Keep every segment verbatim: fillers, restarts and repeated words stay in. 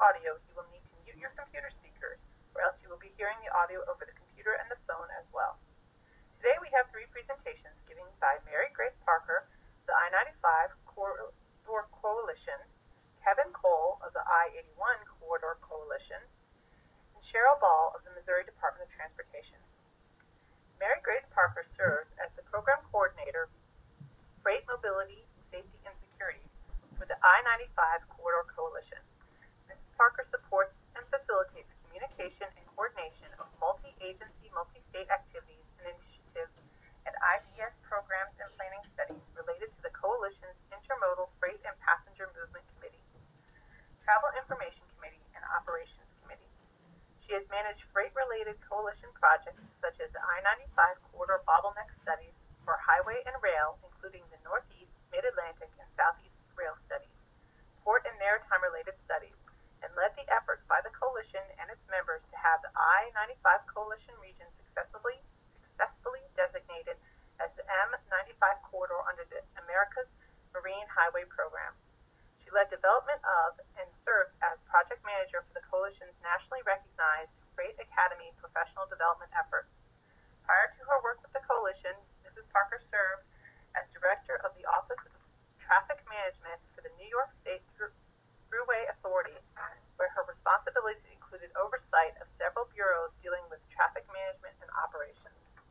audio, you will need to mute your computer speakers, or else you will be hearing the audio over the computer and the phone as well. Today we have three presentations given by Mary Grace Parker, the I ninety-five Corridor Coalition, Kevin Cole of the I eighty-one Corridor Coalition, and Cheryl Ball of the Missouri Department of Transportation. Mary Grace Parker serves as the Program Coordinator, Freight Mobility, Safety, and Security for the I ninety-five Corridor Coalition. Missus Parker supports and facilitates communication and coordination of multi-agency, multi-state activities and initiatives and I P S programs and planning studies related to the Coalition's Intermodal Freight and Passenger Movement Committee, Travel Information Committee, and Operations Committee. She has managed freight-related coalition projects such as the I ninety-five Corridor Bottleneck Studies for highway and rail, including the Northeast, Mid-Atlantic, and Southeast Rail Studies, port and maritime-related studies, and led the efforts by the coalition and its members to have the I ninety-five coalition region successfully, successfully designated as the M ninety-five corridor under the America's Marine Highway Program. She led development of and served as project manager for the coalition's nationally recognized Freight Academy professional development efforts. Prior to her work with the coalition, Missus Parker served as director of the Office of Traffic Management for the New York State Thruway Authority, where her responsibilities included oversight of several bureaus dealing with traffic management and operations.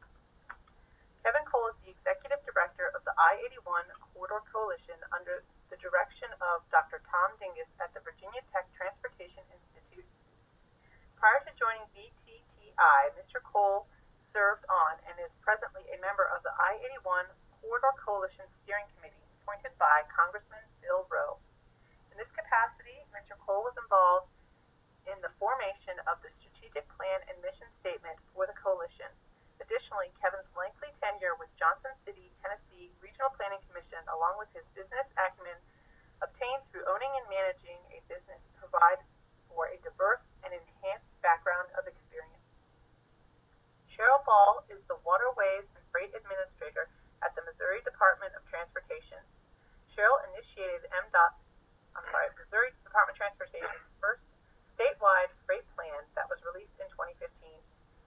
Kevin Cole is the executive director of the I eighty-one Corridor Coalition under the direction of Doctor Tom Dingus at the Virginia Tech Transportation Institute. Prior to joining V T T I, Mister Cole served on and is presently a member of the I eighty-one Corridor Coalition Steering Committee appointed by Congressman Bill Rowe. In this capacity, Mister Cole was involved in the formation of the strategic plan and mission statement for the coalition. Additionally, Kevin's lengthy tenure with Johnson City, Tennessee Regional Planning Commission, along with his business acumen obtained through owning and managing a business, provide for a diverse and enhanced background of experience. Cheryl Ball is the Waterways and Freight Administrator at the Missouri Department of Transportation. Cheryl initiated M. I'm sorry, Missouri Department of Transportation's first statewide freight plan that was released in twenty fifteen.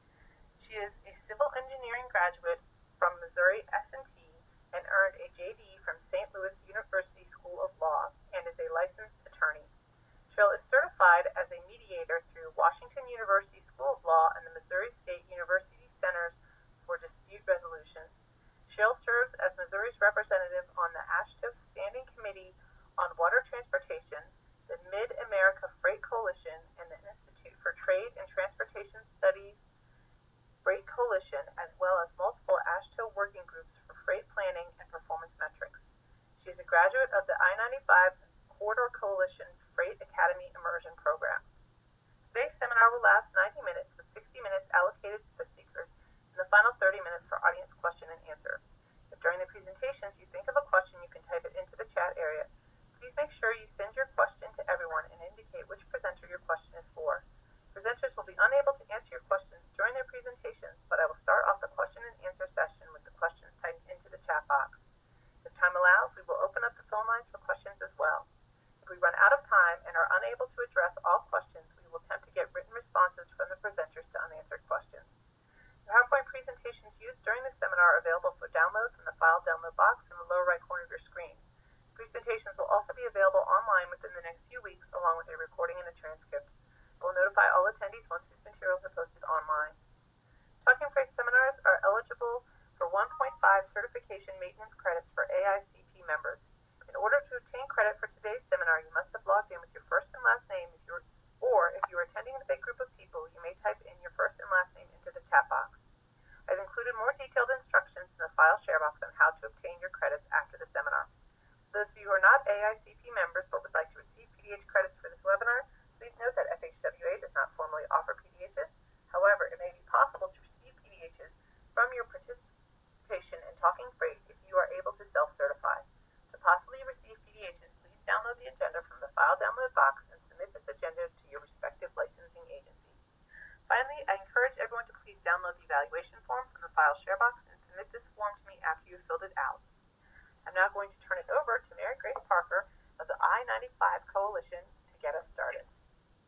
She is a civil engineering graduate from Missouri S and T and earned a J D from Saint Louis University School of Law and is a licensed attorney. Cheryl is certified as a mediator through Washington University School of Law and the Missouri State University Centers for Dispute Resolution. Cheryl serves as Missouri's representative on the AASHTO Standing Committee on Water Transportation, the Mid-America Freight Coalition, and the Institute for Trade and Transportation Studies Freight Coalition, as well as multiple AASHTO working groups for freight planning and performance metrics. She is a graduate of the I ninety-five Corridor Coalition Freight Academy Immersion Program. Today's seminar will last ninety minutes, with sixty minutes allocated to the speakers and the final thirty minutes for audience question and answer. If during the presentations you think of a question, you can type it into the chat area. Please make sure you send your question to everyone and indicate which presenter your question is for. Presenters will be unable to answer your questions during their presentations, but I will start off the question and answer session with the questions typed into the chat box. If time allows, we will open up the phone lines for questions as well. If we run out of time and are unable to address all questions, we will attempt to get written responses from the presenters to unanswered questions. The PowerPoint presentations used during the seminar are available for download from the file download box in the lower right corner of your screen. Presentations will also be available online within the next few weeks, along with a recording and a transcript. I will notify all attendees once these materials are posted online. Talking Freight seminars are eligible for one point five certification maintenance credits for A I C P members. In order to obtain credit for today's seminar, you must have logged in with your first and last name, if you're, or if you are attending in a big group of people, you may type in your first and last name into the chat box. I've included more detailed instructions in the file share box on how to obtain your credits after the seminar. Those of you who are not A I C P members but would like to receive P D H credits for this webinar, please note that F H W A does not formally offer P D Hs. However, it may be possible to receive P D Hs from your participation in Talking Freight if you are able to self-certify. To possibly receive P D Hs, please download the agenda from the file download box and submit this agenda to your respective licensing agency. Finally, I encourage everyone to please download the evaluation form from the file share box and submit this form to me after you've filled it out. I'm now going to turn it over to Mary Grace Parker of the I ninety-five Coalition to get us started.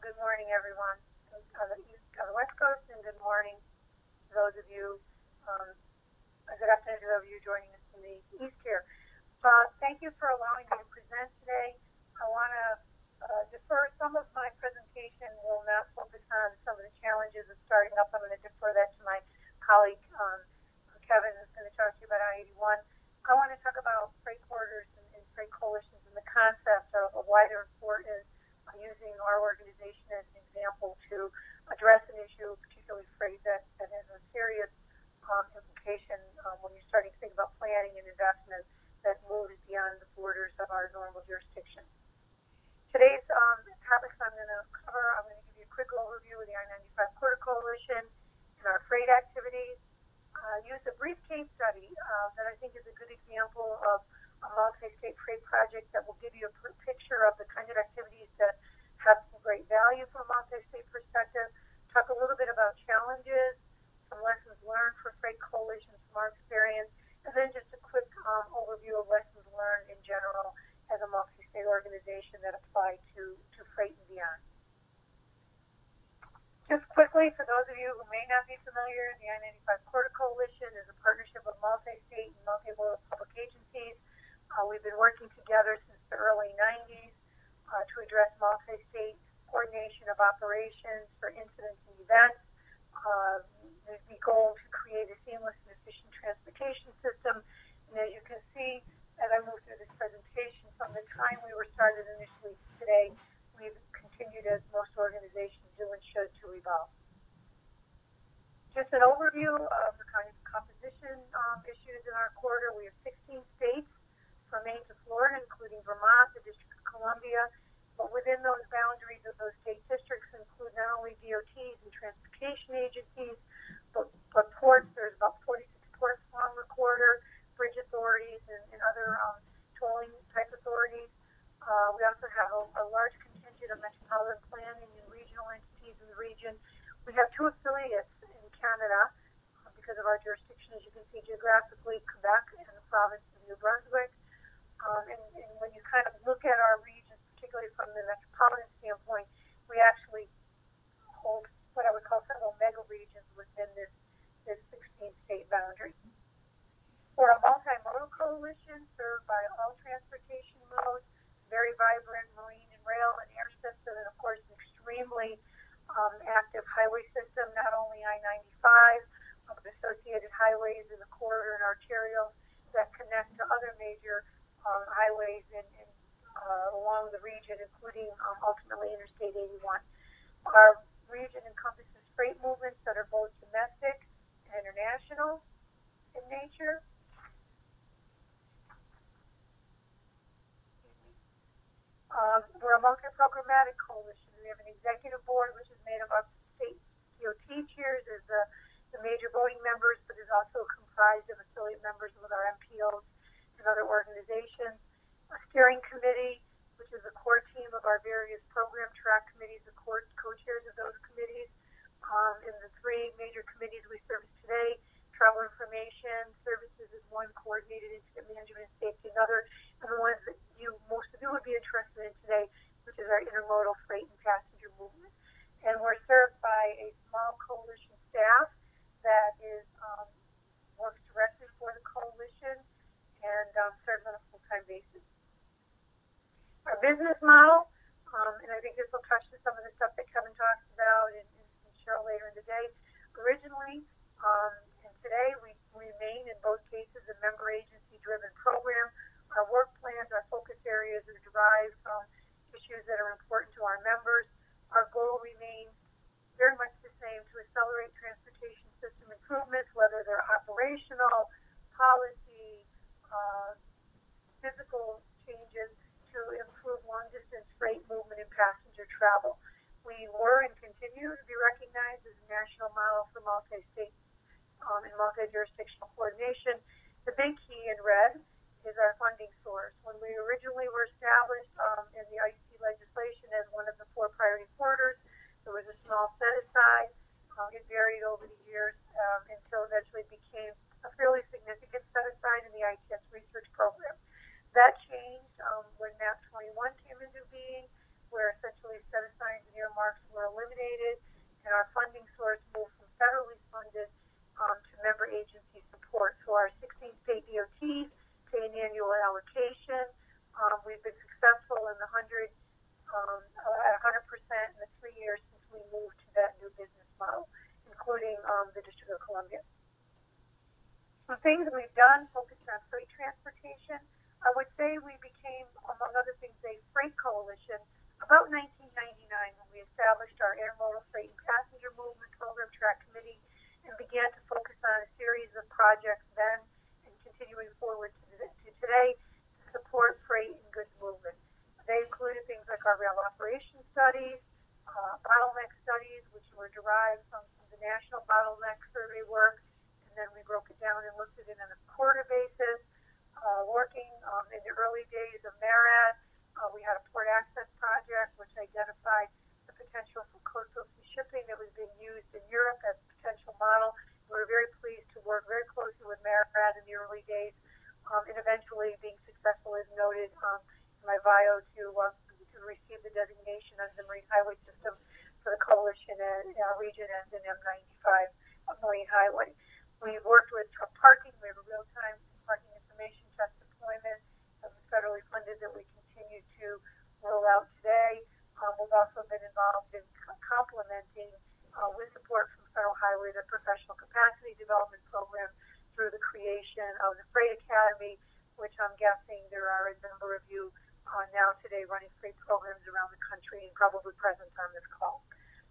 good morning, everyone on the, East, on the West Coast, and good morning to those of you, um, good afternoon to those of you joining us in the East here. Uh, thank you for allowing me to present today. I want to uh, defer some of my presentation. Will not focus on some of the challenges of starting up. I'm going to defer that to my colleague, um, Kevin, who's going to talk to you about I eighty-one. I want to talk about freight corridors and, and freight coalitions and the concept of, of why they're important, uh, using our organization as an example to address an issue, particularly freight, that, that has a serious um, implication um, when you're starting to think about planning and investment that moves beyond the borders of our normal jurisdiction. Today's um, topics I'm going to cover, I'm going to give you a quick overview of the I ninety-five Corridor Coalition and our freight activities. Uh, use a brief case study uh, that I think is a good example of a multi-state freight project that will give you a picture of the kind of activities that have some great value from a multi-state perspective. Talk a little bit about challenges, some lessons learned for freight coalitions from our experience, and then just a quick um, overview of lessons learned in general as a multi-state organization that apply to, to freight and beyond. Just quickly, for those of you who may not be familiar, the I ninety-five Corridor Coalition is a partnership of multi-state and multimodal public agencies. Uh, we've been working together since the early nineties uh, to address multi-state coordination of operations for incidents and events. Uh, the, the goal to create a seamless and efficient transportation system. And as you can see, as I move through this presentation, from the time we were started initially to today, we've continued, as most organizations do and should, to evolve. Just an overview of the kind of composition um, issues in our corridor. We have sixteen states from Maine to Florida, including Vermont, the District of Columbia. But within those boundaries of those state districts include not only D O Ts and transportation agencies, but, but ports. There's about forty-six ports along the corridor, bridge authorities, and, and other um, tolling type authorities. Uh, we also have a, a large contingent of metropolitan planning and regional entities in the region. We have two affiliates in Canada uh, because of our jurisdiction, as you can see geographically, Quebec and the province of New Brunswick. Um, and, and when you kind of look at our regions, particularly from the metropolitan standpoint, we actually hold what I would call several mega regions within this, this sixteen state boundary. We're a multimodal coalition served by all transportation modes, very vibrant marine and rail and air system, and of course an extremely um, active highway system, not only I ninety-five, but associated highways in the corridor and arterials that connect to other major um, highways in, in, uh, along the region, including um, ultimately Interstate eighty-one. Our region encompasses freight movements that are both domestic and international in nature. Um, we're a multi-programmatic coalition. We have an executive board, which is made up of state D O T chairs as the, the major voting members, but is also comprised of affiliate members with our M P Os and other organizations. A steering committee, which is a core team of our various program track committees, the core co-chairs of those committees. Um, in the three major committees we service today, travel information services is one, coordinated incident management and safety another, and the ones that you most of you would be interested in today, which is our intermodal freight and passenger movement. And we're served by a small coalition staff that is um, works directly for the coalition and um, serves on a full-time basis. Our business model, um, and I think this will touch on some of the stuff that Kevin talks about and, and Cheryl later in the day. Originally, um, and today, we remain in both cases a member agency-driven program. Our work plans, our focus areas are derived from issues that are important to our members. Our goal remains very much the same: to accelerate transportation system improvements, whether they're operational, policy, uh, physical changes to improve long-distance freight movement and passenger travel. We were and continue to be recognized as a national model for multi-state um, and multi-jurisdictional coordination. The big key in red is our funding source. When we originally were established um, in the I C legislation as one of the four priority corridors, there was a small set-aside. Um, it varied over the years um, until eventually became a fairly significant set-aside in the I T S research program. That changed um, when MAP twenty-one came into being, where essentially set-asides and earmarks O Ts, pay an annual allocation. Um, we've been successful in the hundred, um, at one hundred percent in the three years since we moved to that new business model, including um, the District of Columbia. Some things we've done focused on freight transportation. I would say we became, among other things, a freight coalition about nineteen ninety-nine when we established our intermodal freight and passenger movement program track committee and began to focus on a series of projects then and continuing forward to, to today to support freight and goods movement. They included things like our rail operation studies, uh, bottleneck studies, which were derived from, from the National Bottleneck Survey work, and then we broke it down and looked at it on a quarter basis. Uh, working um, in the early days of MARAD, uh, we had a port access project which identified the potential for coastal sea shipping that was being used in Europe as a potential model. We were very pleased to work very closely with MARAD in the early days, um, and eventually being successful, as noted um, in my bio, to uh, to receive the designation as the Marine Highway System for the coalition and uh, region as an M ninety-five Marine Highway. We've worked with truck parking. We have a real-time parking information test deployment that was federally funded that we continue to roll out today. Um, we've also been involved in complementing, uh, with support from Federal Highway, the Professional Capacity Development Program through the creation of the Freight Academy, which I'm guessing there are a number of you uh, now today running freight programs around the country and probably present on this call.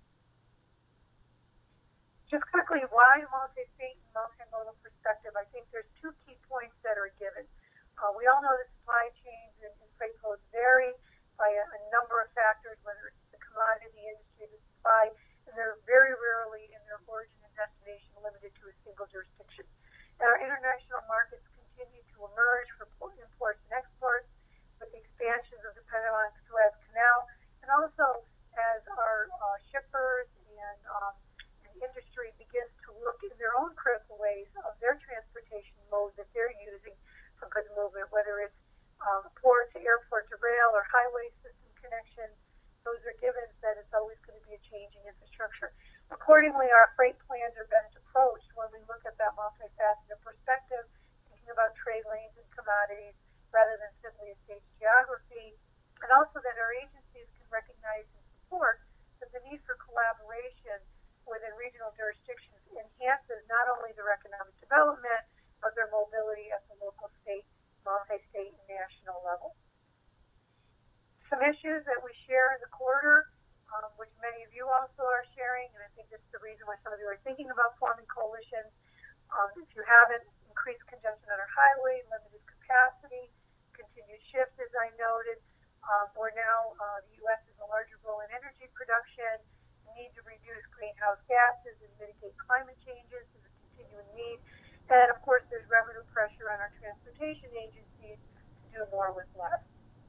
Just quickly, why multi-state and multimodal perspective? I think there's two key points that are given. Uh, we all know that supply chains and, and freight flows vary by a, a number of factors, whether it's the commodity industry, the supply, and they're very rarely in their origin and destination limited to a single jurisdiction. And our international markets continue to emerge for imports and exports with the expansions of the Panama Suez Canal, and also as our uh, shippers and um, industry begins to look in their own critical ways of their transportation mode that they're using for goods movement, whether it's um, port to airport to rail or highway system connection. Those are givens that it's always going to be a changing infrastructure. Accordingly, our freight plans are best approached when we look at that multifaceted perspective, thinking about trade lanes and commodities rather than simply a state's geography, and also that our agencies can recognize and support that the need for collaboration within regional jurisdictions enhances not only their economic development, but their mobility at the local, state, multi-state, and national level. Some issues that we share in the quarter, um, which many of you also are sharing, and I think this is the reason why some of you are thinking about forming coalitions. Um, if you haven't, increased congestion on our highway, limited capacity, continued shift, as I noted. Um, we're now, uh, the U S is a larger role in energy production, need to reduce greenhouse gases and mitigate climate changes is a continuing need. And of course, there's revenue pressure on our transportation agencies to do more with less.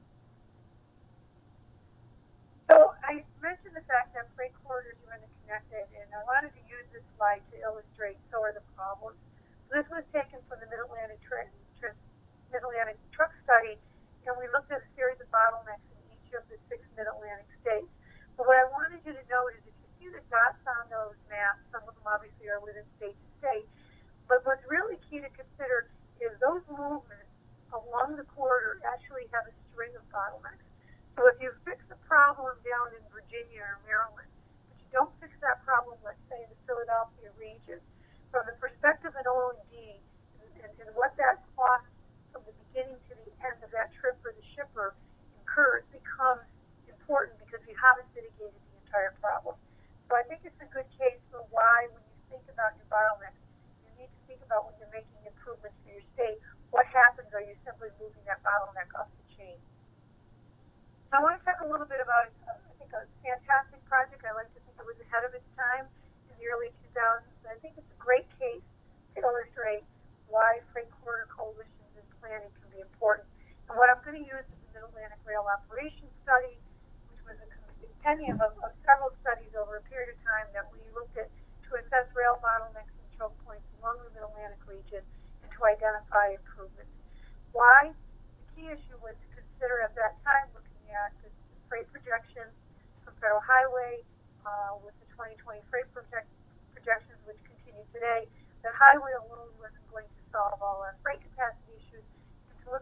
So I mentioned the fact that freight corridors are interconnected, and I wanted to use this slide to illustrate so are the problems. So this was taken from the Mid-Atlantic, tra- tra- Mid-Atlantic Truck Study, and we looked at a series of bottlenecks in each of the six Mid-Atlantic states. But what I wanted you to note is if you see the dots on those maps, some of them obviously are within state to state, but what's really key to consider is those movements along the corridor actually have a string of bottlenecks. So if you fix a problem down in Virginia or Maryland, but you don't fix that problem, let's say, in the Philadelphia region, from the perspective of O and D and, and what that cost from the beginning to the end of that trip for the shipper incurs becomes important because we haven't mitigated the entire problem. So I think it's a good case for why when you think about your bottlenecks, you need to think about when you're making improvements for your state, what happens? Are you simply moving that bottleneck up the chain? So I want to talk a little bit about, uh, I think, a fantastic project. I like to think it was ahead of its time in the early two thousands. I think it's a great case to illustrate why freight corridor coalitions and planning can be important. And what I'm going to use is the Mid-Atlantic Rail Operations Study, which was a compendium of, of several studies over a period of time that we looked at to assess rail bottlenecks and choke points along the Mid-Atlantic region and to identify improvements. Why? The key issue was to consider at that time looking at the freight projections from Federal Highway uh, with the twenty twenty freight project, projections, which continue today, that highway alone wasn't going to solve all our freight capacity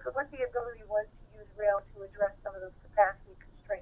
but what the ability was to use rail to address some of those capacity constraints.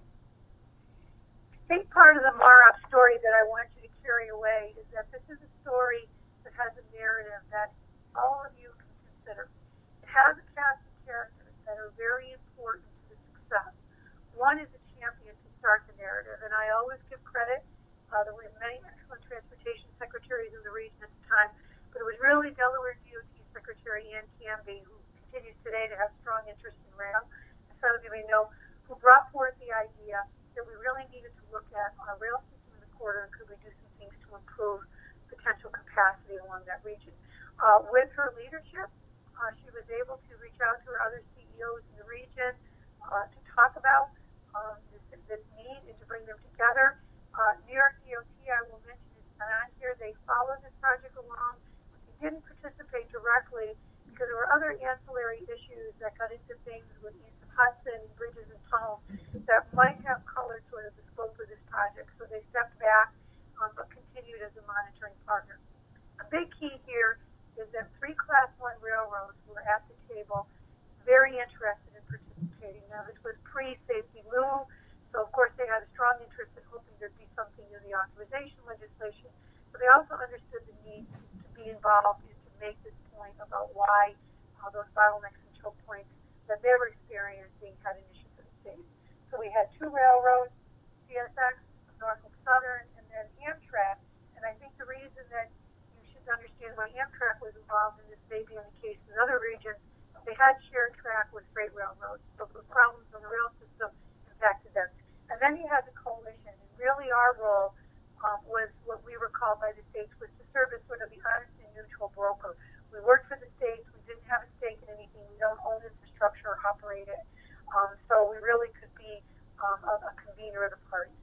I think part of the MAROP story that I want you to carry away is that this is a story that has a narrative that all of you can consider. It has a cast of characters that are very important to the success. One is a champion to start the narrative, and I always give credit. Uh, there were many excellent transportation secretaries in the region at the time, but it was really Delaware D O T Secretary Ann Canby, who continues today to have strong interest in rail, as some of you may know, who brought forth the idea that we really needed to look at our rail system in the corridor and could we do some things to improve potential capacity along that region. Uh, with her leadership, uh, she was able to reach out to her other C E Os in the region uh, to talk about um, this, this need and to bring them together. Uh, New York D O T, I will mention, is on here. They followed this project along. They didn't participate directly because there were other ancillary issues that got into things with east of Hudson, bridges and tunnels that might have colored sort of the scope of this project. So they stepped back, um, but continued as a monitoring partner. A big key here is that three Class one railroads were at the table, very interested in participating. Now, this was pre-Safety Lou, so of course they had a strong interest in hoping there'd be something in the authorization legislation, but they also understood the need to, to be involved and to make this point about why uh, those bottlenecks and choke points that they were experiencing had an issue for the state. So we had two railroads, C S X, Norfolk Southern, and then Amtrak, and I think the reason that you should understand why Amtrak was involved in this may be in the case in other regions, they had shared track with freight railroads, so the problems on the rail system impacted them. And then you had the coalition, and really our role um, was what we were called by the states was to serve as sort of the honest and neutral broker. We worked for the states, we didn't have a stake in anything, we don't own infrastructure or operate it, um, so we really could be um, a, a convener of the parties.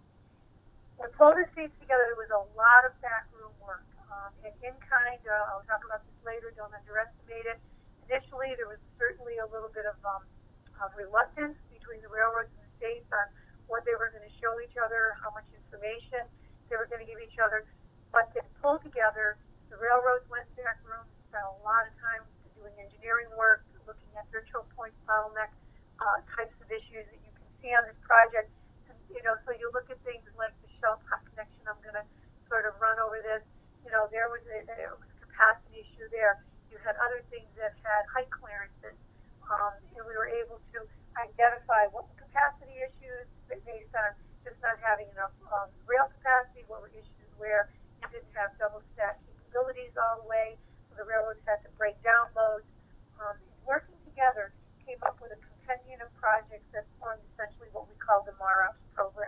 We pulled the seats together, there was a lot of backroom work, um, and in kind, uh, I'll talk about this later, don't underestimate it. Initially, there was certainly a little bit of, um, of reluctance between the railroads and the states on what they were going to show each other, how much information they were going to give each other. But they pulled together. The railroads went in back rooms, spent a lot of time doing engineering work, looking at their choke points, bottleneck uh, types of issues that you can see on this project. And, you know, so you look at things like the Shell Top connection. I'm going to sort of run over this. You know, there was a, there was a capacity issue there. You had other things that had height clearances, um, and we were able to identify what were capacity issues based on just not having enough um, rail capacity, what were issues where you didn't have double stack capabilities all the way, so the railroads had to break down loads. Um, working together came up with a compendium of projects that formed essentially what we call the MAROPS program.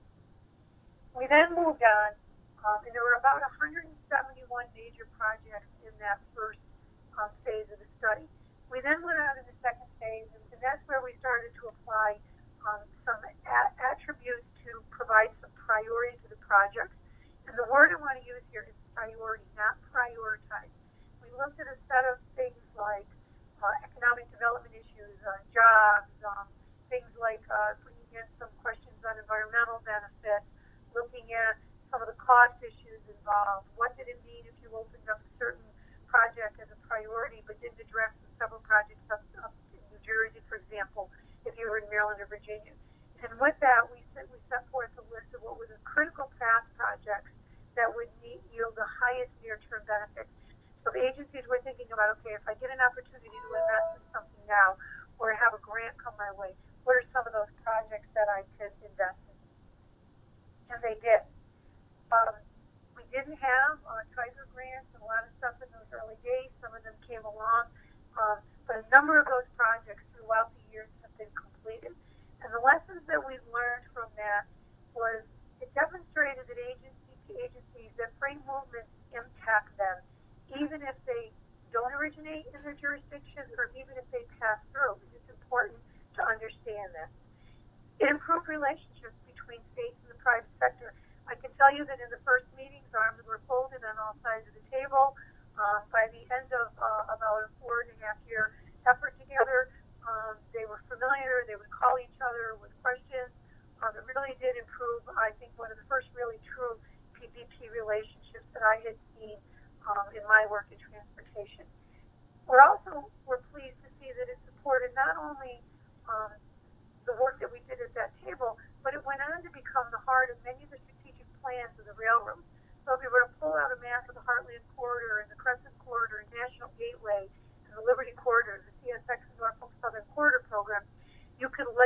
We then moved on, um, and there were about one hundred seventy-one major projects in that first Um, phase of the study. We then went on to the second phase, and, and that's where we started to apply um, some a- attributes to provide some priority to the projects. And the word I want to use here is priority, not prioritize. We looked at a set of things like uh, economic development issues, uh, jobs, um, things like uh, bringing in some questions on environmental benefits, looking at some of the cost issues involved. What did it mean if you opened up a certain project as a priority, but didn't address the several projects up, up in New Jersey, for example, if you were in Maryland or Virginia. And with that, we set, we set forth a list of what were the critical path projects that would meet, yield the highest near-term benefits. So the agencies were thinking about, okay, if I get an opportunity to invest in something now, or have a grant come my way, what are some of those projects that I could invest in? And they did. Um, We didn't have uh, Tiger grants and a lot of stuff in those early days. Some of them came along, um, but a number of those projects throughout the years have been completed. And the lessons that we've learned from that was it demonstrated that agency to agencies that free movements impact them, even if they don't originate in their jurisdiction or even if they pass through. It's important to understand that. It improved relationships between states and the private sector. I can tell you that in the first meetings, arms were folded on all sides of the table. Um, by the end of uh, about a four and a half year effort together, um, they were familiar. They would call each other with questions. Um, it really did improve, I think, one of the first really true P P P relationships that I had seen um, in my work in transportation. We're also we're pleased to see that it supported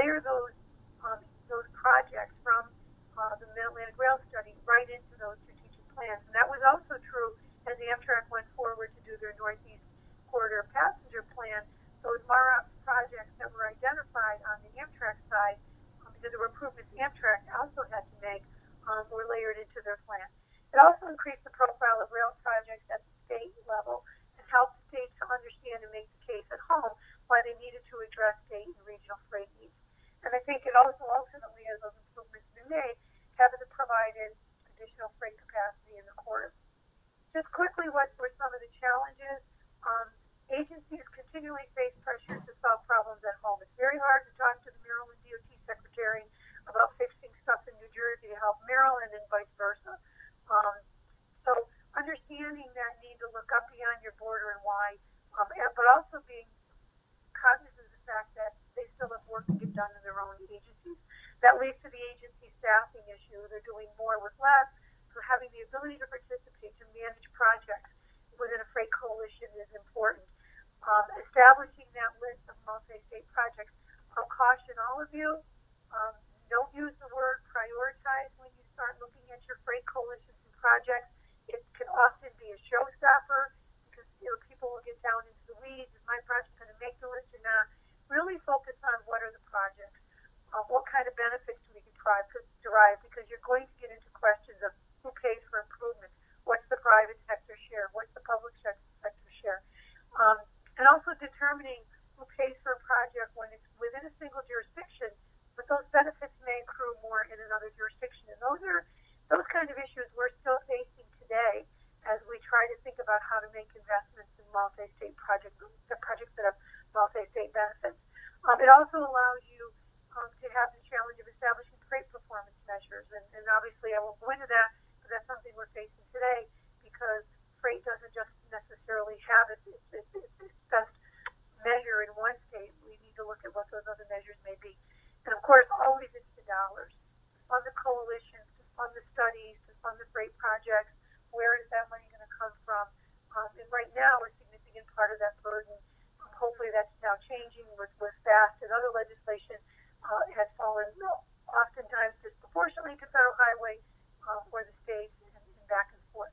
layer those um, those projects from uh, the Mid-Atlantic Rail Study right into those strategic plans. And that was also true as Amtrak went forward to do their Northeast Corridor passenger plan. Those M A R A P projects that were identified on the Amtrak side, um, because there were improvements Amtrak also had to make, um, were layered into their plan. It also increased the profile of rail projects at the state level and helped states to understand and make the case at home why they needed to address state and regional freight needs. And I think it also ultimately, as those improvements have been made, have provided additional freight capacity in the corridor. Just quickly, what were some of the challenges? Um, agencies continually face pressure to solve problems at home. It's very hard to talk to the Maryland D O T secretary about fixing stuff in New Jersey to help Maryland and vice versa. Um, so understanding that need to look up beyond your border and why, um, but also being cognizant of the fact that they still have work to get done in their own agencies. That leads to the agency staffing issue. They're doing more with less, so having the ability to participate, to manage projects within a freight coalition is important. Um, establishing that list of multi-state projects, I'll caution all of you, um, don't use the word prioritize when you start looking at your freight coalitions and projects. It can often be a showstopper because you know people will get down into the weeds. Is my project going to make the list or not? Really focus on what are the projects, uh, what kind of benefits do we derive, because you're going to get into questions of who pays for improvements, what's the private sector share, what's the public sector share, um, and also determining who pays for a project when it's within a single jurisdiction, but those benefits may accrue more in another jurisdiction. And those are those kind of issues we're still facing today as we try to think about how to make investments in multi-state projects, the projects that have multi-state benefits. Um, it also allows you um, to have the challenge of establishing freight performance measures. And, and obviously I won't go into that, but that's something we're facing today because freight doesn't just necessarily have its, its, its, its best measure in one state. We need to look at what those other measures may be. And of course, always it's the dollars. To fund the coalitions, to fund the studies, to fund the freight projects. Where is that money going to come from? Um, and right now, a significant part of that burden, um, hopefully that's now changing with, with FAST and other legislation, uh, has fallen oftentimes disproportionately to federal highway uh, or the states and, and back and forth.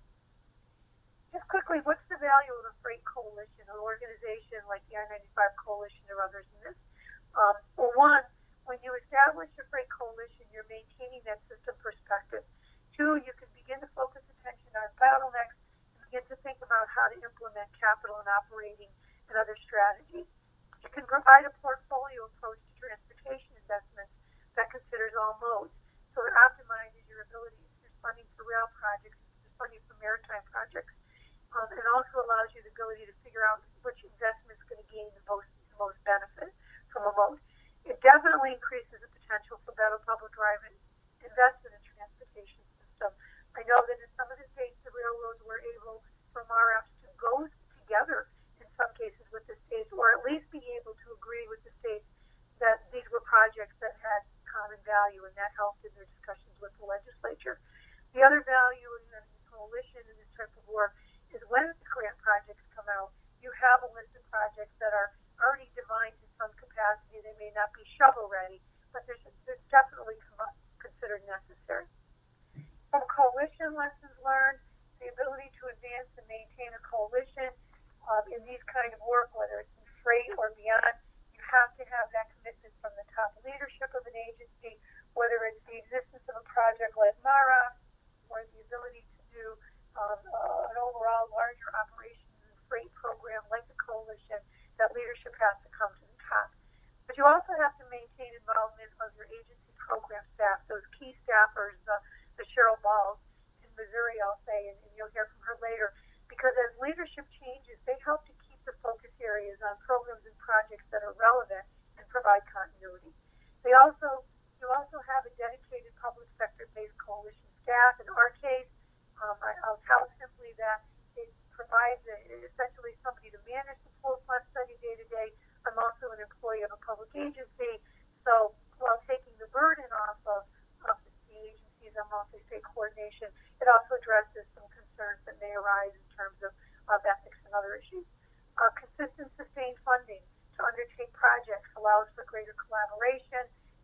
Just quickly, what's the value of a freight coalition, an organization like the I ninety-five Coalition or others in this? Um, well, one, when you establish a freight coalition, you're maintaining that system perspective. Two, you can begin to focus attention on bottlenecks and begin to think about how to implement capital and operating and other strategies. You can provide a portfolio approach to transportation investments that considers all modes. So it optimizes your ability. If there's funding for rail projects, if there's funding for maritime projects, um, and also allows you the ability to figure out which investment is going to gain the most, the most benefit from a mode. It definitely increases the potential for better public-private investment in transportation system. I know that in some of the states, the railroads were able, from R Fs, to go together in some cases with the states, or at least be able to agree with the states that these were projects that had common value, and that helped in their discussions with the legislature. The other value in the coalition in this type of work is when the grant projects come out, you have a list of projects that are already defined in some capacity. They may not be shovel ready, but there's, there's definitely considered necessary. From coalition lessons learned, the ability to advance and maintain a coalition um, in these kind of work, whether it's in freight or beyond, you have to have that commitment from the top leadership of an agency, whether it's the existence of a project like M A R A or the ability to do um, uh, an overall larger operations and freight program like the coalition, that leadership has to come to the top. But you also have to maintain involvement of your agency program staff, those key staffers, uh, the Cheryl Balls in Missouri, I'll say, and, and you'll hear from her later, because as leadership changes, they help to keep the focus areas on programs and projects that are relevant and provide continuity. They also, you also have a dedicated public sector-based coalition staff. In our case, um, I, I'll tell simply that it provides a, essentially somebody to manage the full plus study day to day. I'm also an employee of a public agency, so while taking the burden off of, of the agencies on multi-state coordination, it also addresses some concerns that may arise in terms of, of ethics and other issues. Uh, consistent, sustained funding to undertake projects allows for greater collaboration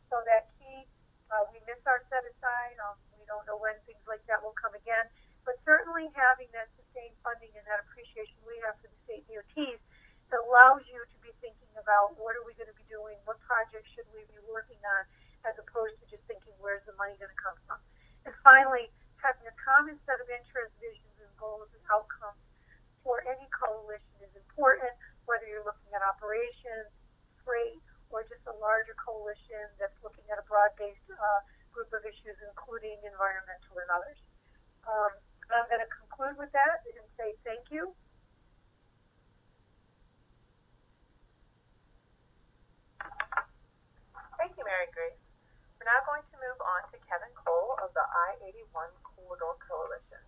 So that key, uh, we miss our set aside. Um, we don't know when things like that will come again, but certainly having that sustained funding and that appreciation we have for the state D O Ts, it allows you to be thinking about what are we going to be doing, what projects should we be working on, as opposed to just thinking where's the money going to come from. And finally, having a common set of interests, visions, and goals and outcomes for any coalition is important, whether you're looking at operations, freight, or just a larger coalition that's looking at a broad-based uh, group of issues, including environmental and others. Um, I'm going to conclude with that and say thank you. Thank you, Mary Grace. We're now going to move on to Kevin Cole of the I eighty-one Corridor Coalition.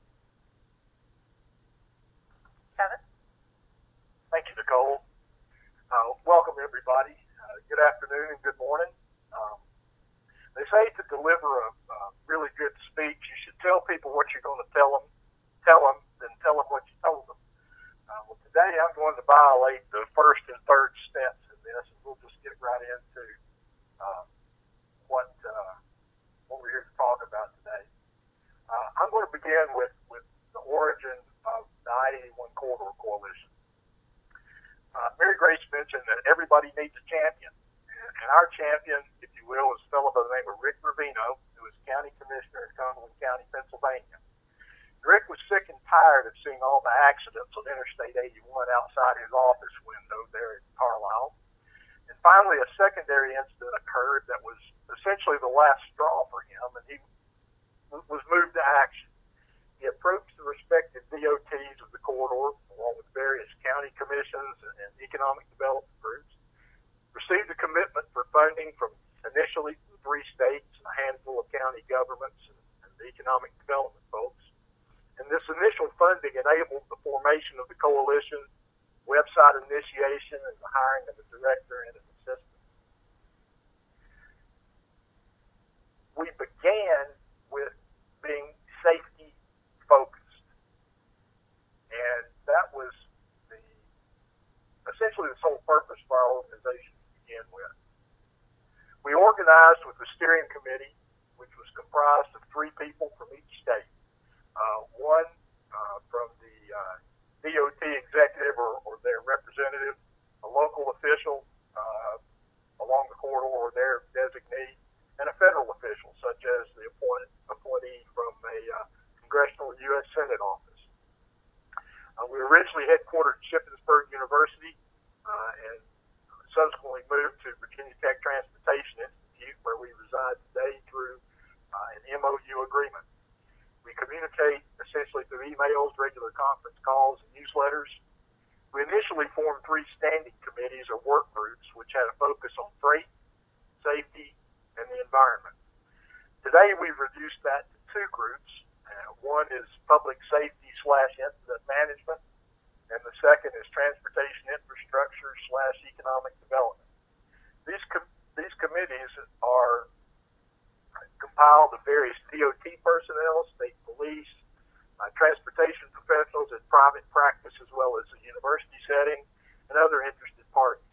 Kevin? Thank you, Nicole. Uh, welcome, everybody. Uh, good afternoon and good morning. Um, they say to deliver a, a really good speech, you should tell people what you're going to tell them, tell them, then tell them what you told them. Uh, well, today I'm going to violate the first and third steps in this, and we'll just get right into uh, what uh, what we're here to talk about today. Uh, I'm going to begin with, with the origin of the I eighty-one Corridor Coalition. Uh, Mary Grace mentioned that everybody needs a champion, and our champion, if you will, is a fellow by the name of Rick Ravino, who is County Commissioner in Cumberland County, Pennsylvania. Rick was sick and tired of seeing all the accidents on Interstate eighty-one outside his office window there in Carlisle. And finally, a secondary incident occurred that was essentially the last straw for him, and he was moved to action. He approached the respective D O Ts of the corridor, along with various county commissions and economic development groups, received a commitment for funding from initially three states and a handful of county governments and, and economic development folks. And this initial funding enabled the formation of the coalition, website initiation, and the hiring of a director and an assistant. We began with being safety focused, and that was the essentially the sole purpose for our organization to begin with. We organized with the steering committee, which was comprised of three people from each state. Uh, one uh, from the uh, D O T executive or, or their representative, a local official uh, along the corridor or their designee, and a federal official, such as the appointed, appointee from a uh, congressional U S Senate office. Uh, we were originally headquartered at Shippensburg University uh, and subsequently moved to Virginia Tech Transportation Institute, where we reside today through uh, an M O U agreement. We communicate essentially through emails, regular conference calls, and newsletters. We initially formed three standing committees or work groups, which had a focus on freight, safety, and the environment. Today, we've reduced that to two groups. Uh, one is public safety slash incident management, and the second is transportation infrastructure slash economic development. These com- these committees are compiled of various D O T personnel, state police, uh, transportation professionals in private practice as well as a university setting, and other interested parties.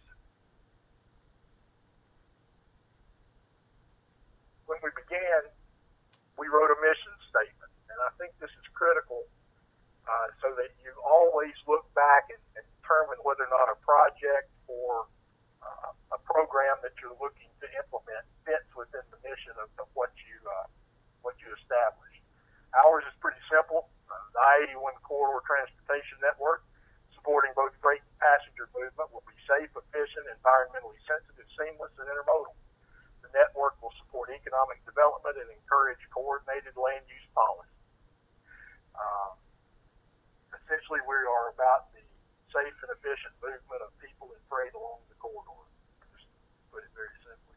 When we began, we wrote a mission statement, and I think this is critical uh, so that you always look back and, and determine whether or not a project or uh, a program that you're looking to implement fits within the mission of, of what you uh, what you establish. Ours is pretty simple. Uh, the I eighty-one Corridor Transportation Network, supporting both freight and passenger movement, will be safe, efficient, environmentally sensitive, seamless, and intermodal. The network will support economic development and encourage coordinated land use policy. Uh, essentially, we are about the safe and efficient movement of people and freight along the corridor, just to put it very simply.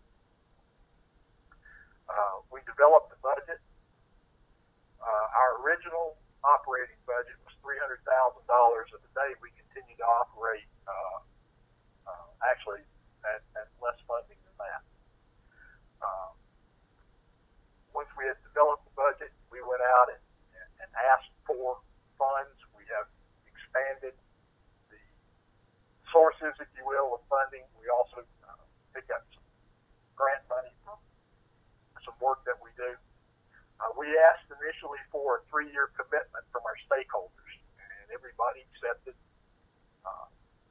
Uh, we developed the budget. Uh, our original operating budget was three hundred thousand dollars, and today we continue to operate uh, uh, actually at, at less funding than that. Uh, once we had developed the budget, we went out and, and asked for funds. We have expanded the sources, if you will, of funding. We also uh, picked up some grant money from initially for a three-year commitment from our stakeholders, and everybody accepted. Uh,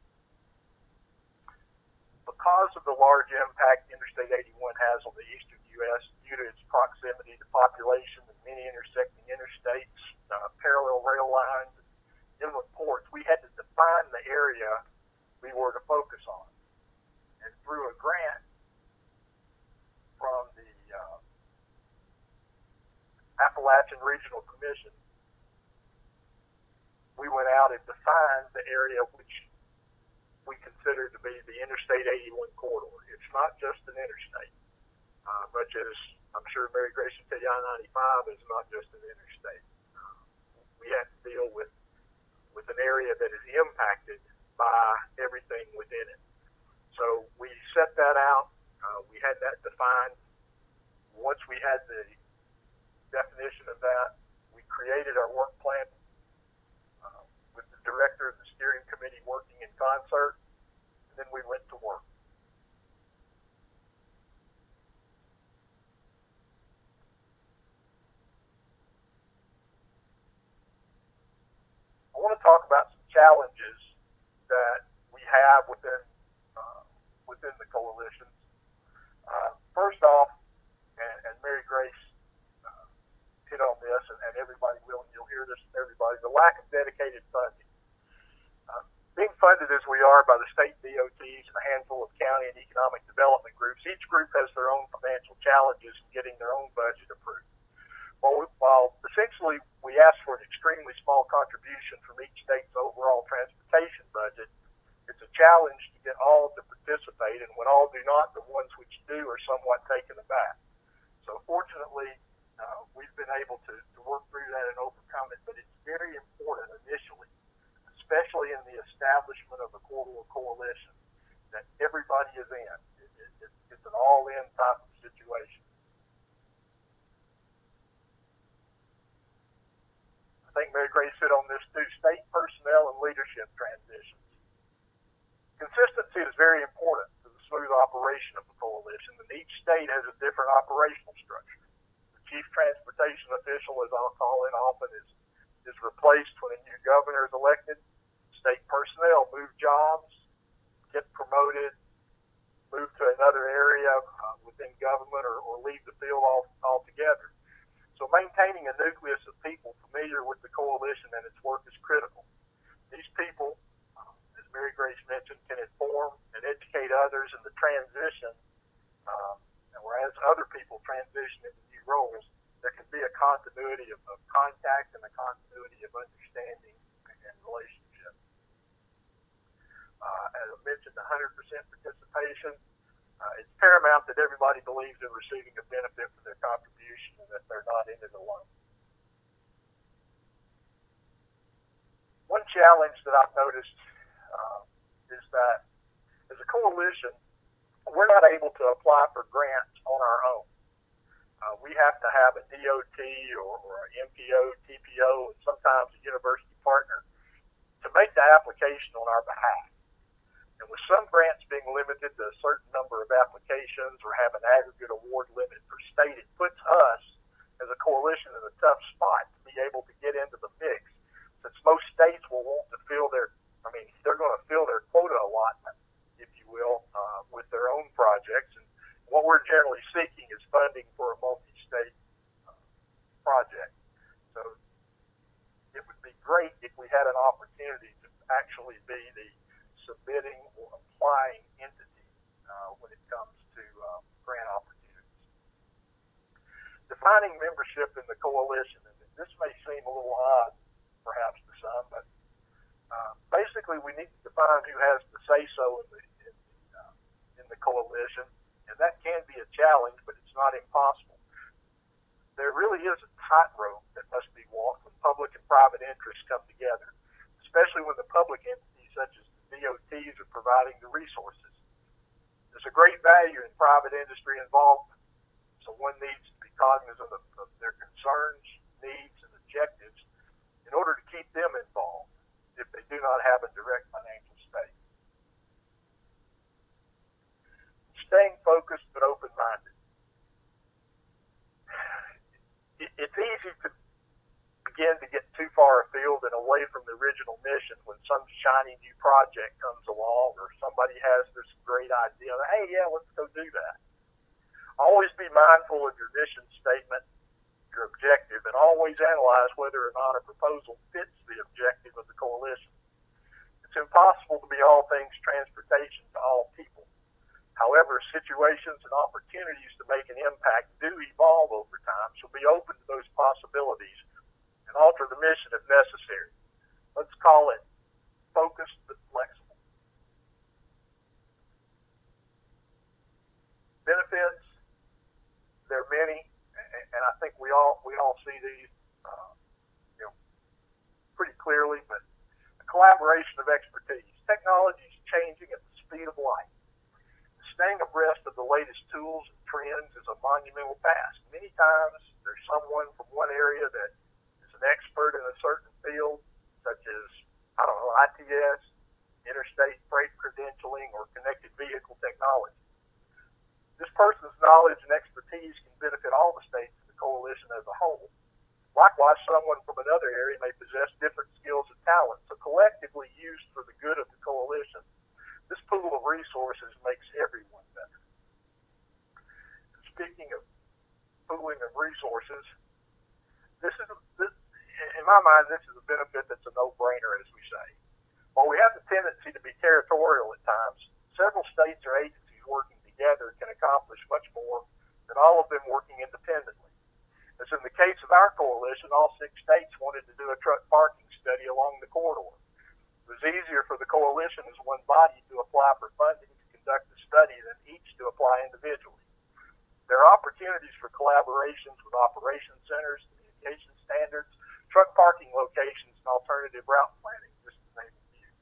because of the large impact Interstate eighty-one has on the eastern U S due to its proximity to population and many intersecting interstates, uh, parallel rail lines, and inland ports, we had to define the area we were to focus on. And through a grant from the uh, Appalachian Regional Commission, we went out and defined the area which we consider to be the Interstate eighty-one corridor. It's not just an interstate, uh, much as I'm sure Mary Grace will tell you, I ninety-five is not just an interstate. Uh, we have to deal with, with an area that is impacted by everything within it. So we set that out. Uh, we had that defined. Once we had the definition of that, we created our work plan uh, with the director of the steering committee working in concert, and then we went to work. I want to talk about some challenges that we have within uh, within the coalitions. Uh, first off, and, and Mary Grace uh, hit on this, and, and everybody will, and you'll hear this from everybody, the lack of dedicated funding. Uh, being funded as we are by the state D O Ts and a handful of county and economic development groups, each group has their own financial challenges in getting their own budget approved. While, we, while essentially we ask for an extremely small contribution from each state's overall transportation budget, it's a challenge to get all to participate, and when all do not, the ones which do are somewhat taken aback. So fortunately, uh, we've been able to, to work through that and overcome it, but it's very important initially, especially in the establishment of a corridor coalition, that everybody is in. It, it, it, it's an all-in type of situation. I think Mary Grace hit on this too, state personnel and leadership transitions. Consistency is very important to the smooth operation of the coalition, and each state has a different operational structure. The chief transportation official, as I'll call it often, is, is replaced when a new governor is elected. State personnel move jobs, get promoted, move to another area uh, within government, or, or leave the field all, altogether. So maintaining a nucleus of people familiar with the coalition and its work is critical. These people, uh, as Mary Grace mentioned, can inform and educate others in the transition, um, and whereas other people transition into new roles, there can be a continuity of, of contact and a continuity of understanding and relationship. Uh, as I mentioned, one hundred percent participation. Uh, it's paramount that everybody believes in receiving a benefit for their contribution and that they're not in it alone. One challenge that I've noticed uh, is that as a coalition, we're not able to apply for grants on our own. Uh, we have to have a D O T or, or an M P O, T P O, and sometimes a university partner to make the application on our behalf. And with some grants being limited to a certain number of applications or have an aggregate award limit per state, it puts us as a coalition in a tough spot to be able to get into the mix, since most states will want to fill their, I mean, they're going to fill their quota allotment, if you will, uh, with their own projects. And what we're generally seeking is funding for a multi-state uh, project. So it would be great if we had an opportunity to actually be the submitting or applying entity uh, when it comes to uh, grant opportunities. Defining membership in the coalition, and this may seem a little odd perhaps to some, but uh, basically we need to define who has the say-so in the, in, the, uh, in the coalition, and that can be a challenge, but it's not impossible. There really is a tightrope that must be walked when public and private interests come together, especially when the public entities such as the D O Ts are providing the resources. There's a great value in private industry involvement, so one needs to be cognizant of, of their concerns, needs, and objectives in order to keep them involved if they do not have a direct financial stake. Staying focused but open-minded. It, it's easy to begin to get too far afield and away from the original mission when some shiny new project comes along or somebody has this great idea. Hey, yeah, let's go do that. Always be mindful of your mission statement, your objective, and always analyze whether or not a proposal fits the objective of the coalition. It's impossible to be all things transportation to all people. However, situations and opportunities to make an impact do evolve over time, so be open to those possibilities and alter the mission if necessary. Let's call it focused but flexible. Benefits, there are many, and I think we all we all see these, uh, you know, pretty clearly. But a collaboration of expertise. Technology is changing at the speed of light. Staying abreast of the latest tools and trends is a monumental task. Many times, there's someone from one area that is an expert in a certain field, such as I don't know, I T S, interstate freight credentialing, or connected vehicle technology. This person's knowledge and expertise can benefit all the states of the coalition as a whole. Likewise, someone from another area may possess different skills and talents, so collectively used for the good of the coalition, this pool of resources makes everyone better. Speaking of pooling of resources, this is, a, this, in my mind, this is a benefit that's a no-brainer, as we say. While we have the tendency to be territorial at times, several states or agencies working together can accomplish much more than all of them working independently. As in the case of our coalition, all six states wanted to do a truck parking study along the corridor. It was easier for the coalition as one body to apply for funding to conduct the study than each to apply individually. There are opportunities for collaborations with operation centers, communication standards, truck parking locations, and alternative route planning, just to name a few.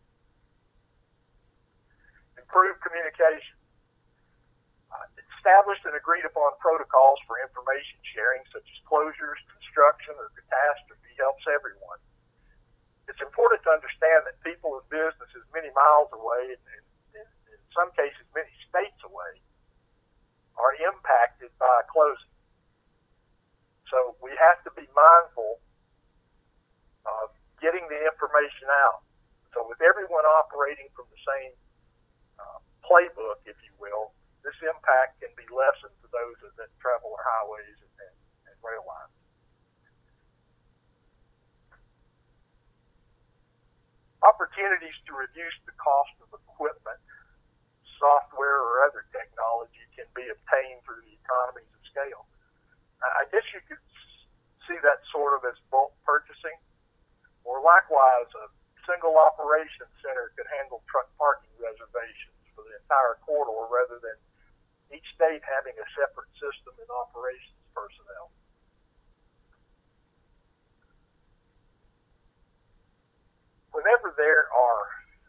Improve communication. Uh, established and agreed upon protocols for information sharing, such as closures, construction, or catastrophe, helps everyone. It's important to understand that people and businesses many miles away, and, and, and in some cases many states away, are impacted by a closing. So we have to be mindful of getting the information out. So with everyone operating from the same uh, playbook, if you will, this impact can be lessened to those that travel our highways and, and, and rail lines. Opportunities to reduce the cost of equipment, software, or other technology can be obtained through the economies of scale. I guess you could see that sort of as bulk purchasing, or likewise a single operation center could handle truck parking reservations for the entire corridor rather than each state having a separate system and operations personnel. Whenever there are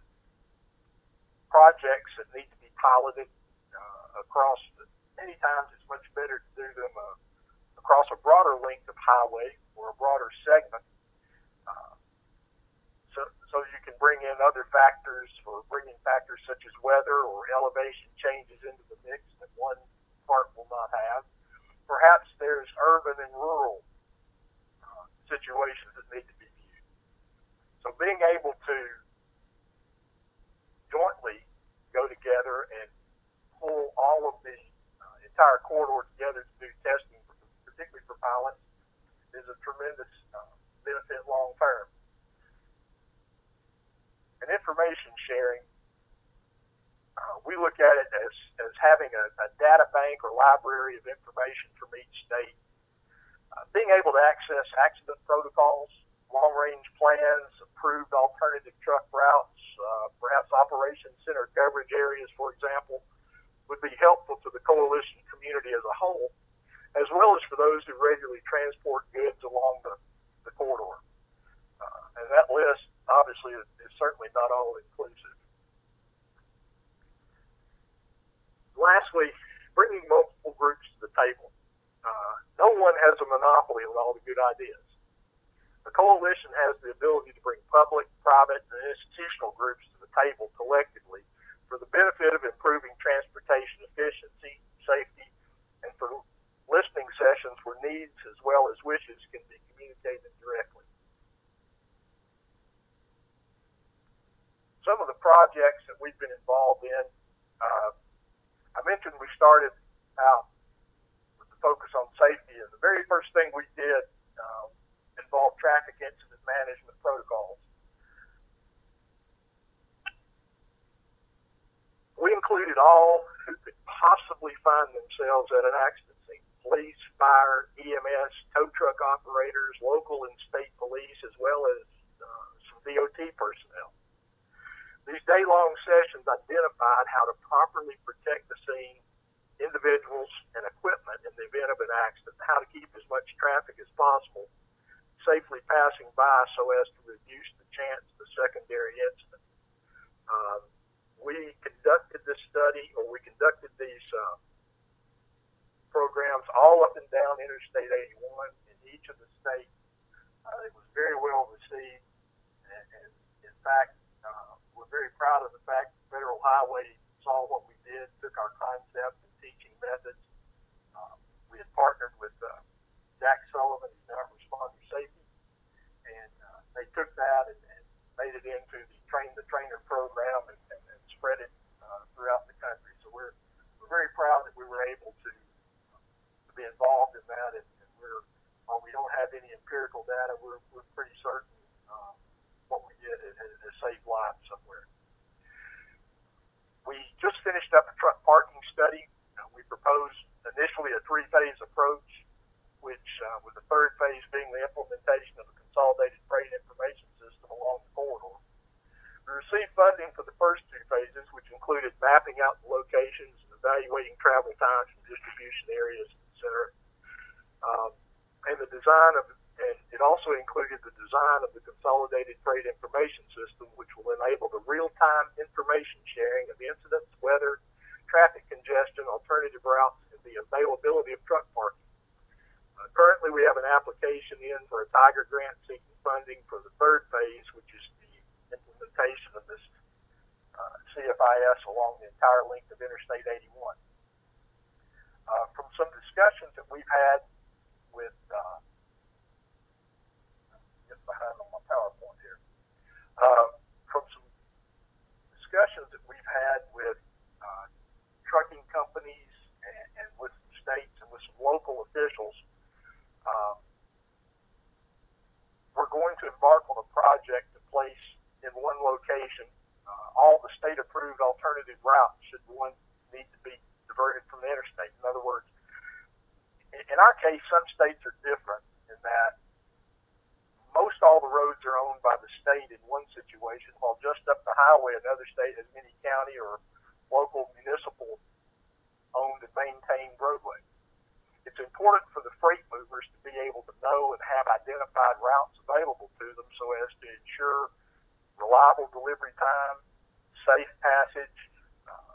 projects that need to be piloted uh, across, the, many times it's much better to do them uh, across a broader length of highway or a broader segment, uh, so, so you can bring in other factors or bring in factors such as weather or elevation changes into the mix that one part will not have. Perhaps there's urban and rural uh, situations that need to be viewed. So being able to jointly go together and pull all of the uh, entire corridor together to do testing, for, particularly for pilots, is a tremendous uh, benefit long term. And information sharing, uh, we look at it as, as having a, a data bank or library of information from each state. Uh, being able to access accident protocols, long-range plans, approved alternative truck routes, uh, perhaps operation center coverage areas, for example, would be helpful to the coalition community as a whole, as well as for those who regularly transport goods along the, the corridor. Uh, and that list, obviously, is, is certainly not all-inclusive. Lastly, bringing multiple groups to the table. Uh, no one has a monopoly on all the good ideas. The coalition has the ability to bring public, private, and institutional groups to the table collectively for the benefit of improving transportation efficiency, safety, and for listening sessions where needs as well as wishes can be communicated directly. projects that we've been involved in, uh, I mentioned we started out with the focus on safety, and the very first thing we did uh, involved traffic incident management protocols. We included all who could possibly find themselves at an accident scene: police, fire, E M S, tow truck operators, local and state police, as well as uh, some D O T personnel. These day-long sessions identified how to properly protect the scene, individuals, and equipment in the event of an accident, how to keep as much traffic as possible safely passing by so as to reduce the chance of a secondary incident. Um, we conducted this study, or we conducted these uh, programs all up and down Interstate eighty-one in each of the states. Uh, it was very well received, and, and in fact, uh, we're very proud of the fact that Federal Highway saw what we did, took our concept and teaching methods. Uh, we had partnered with uh, Jack Sullivan, who's now Responder Safety, and uh, they took that and, and made it into the Train the Trainer program and, and, and spread it uh, throughout the country. So we're we're very proud that we were able to, to be involved in that, and, and we're while we don't have any empirical data, we're we're pretty certain uh, what we did has, has saved lives somewhere. We just finished up a truck parking study. Uh, we proposed initially a three-phase approach, which uh, with the third phase being the implementation of a consolidated freight information system along the corridor. We received funding for the first two phases, which included mapping out the locations and evaluating travel times from distribution areas, et cetera. Um, and the design of, and it also included the design of the consolidated freight information system, which will enable the real-time information sharing of incidents, weather, traffic congestion, alternative routes, and the availability of truck parking. Uh, currently, we have an application in for a Tiger grant seeking funding for the third phase, which is the implementation of this uh, C F I S along the entire length of Interstate eighty-one. Uh, from some discussions that we've had with, uh, get behind on my PowerPoint here, uh, from some discussions that we've had with uh, trucking companies and, and with states and with some local officials, um, we're going to embark on a project to place in one location uh, all the state-approved alternative routes should one need to be diverted from the interstate. In other words, in our case, some states are different in that most all the roads are owned by the state in one situation, while just up the highway, another state has many county or local municipal owned and maintained roadways. It's important for the freight movers to be able to know and have identified routes available to them so as to ensure reliable delivery time, safe passage, uh,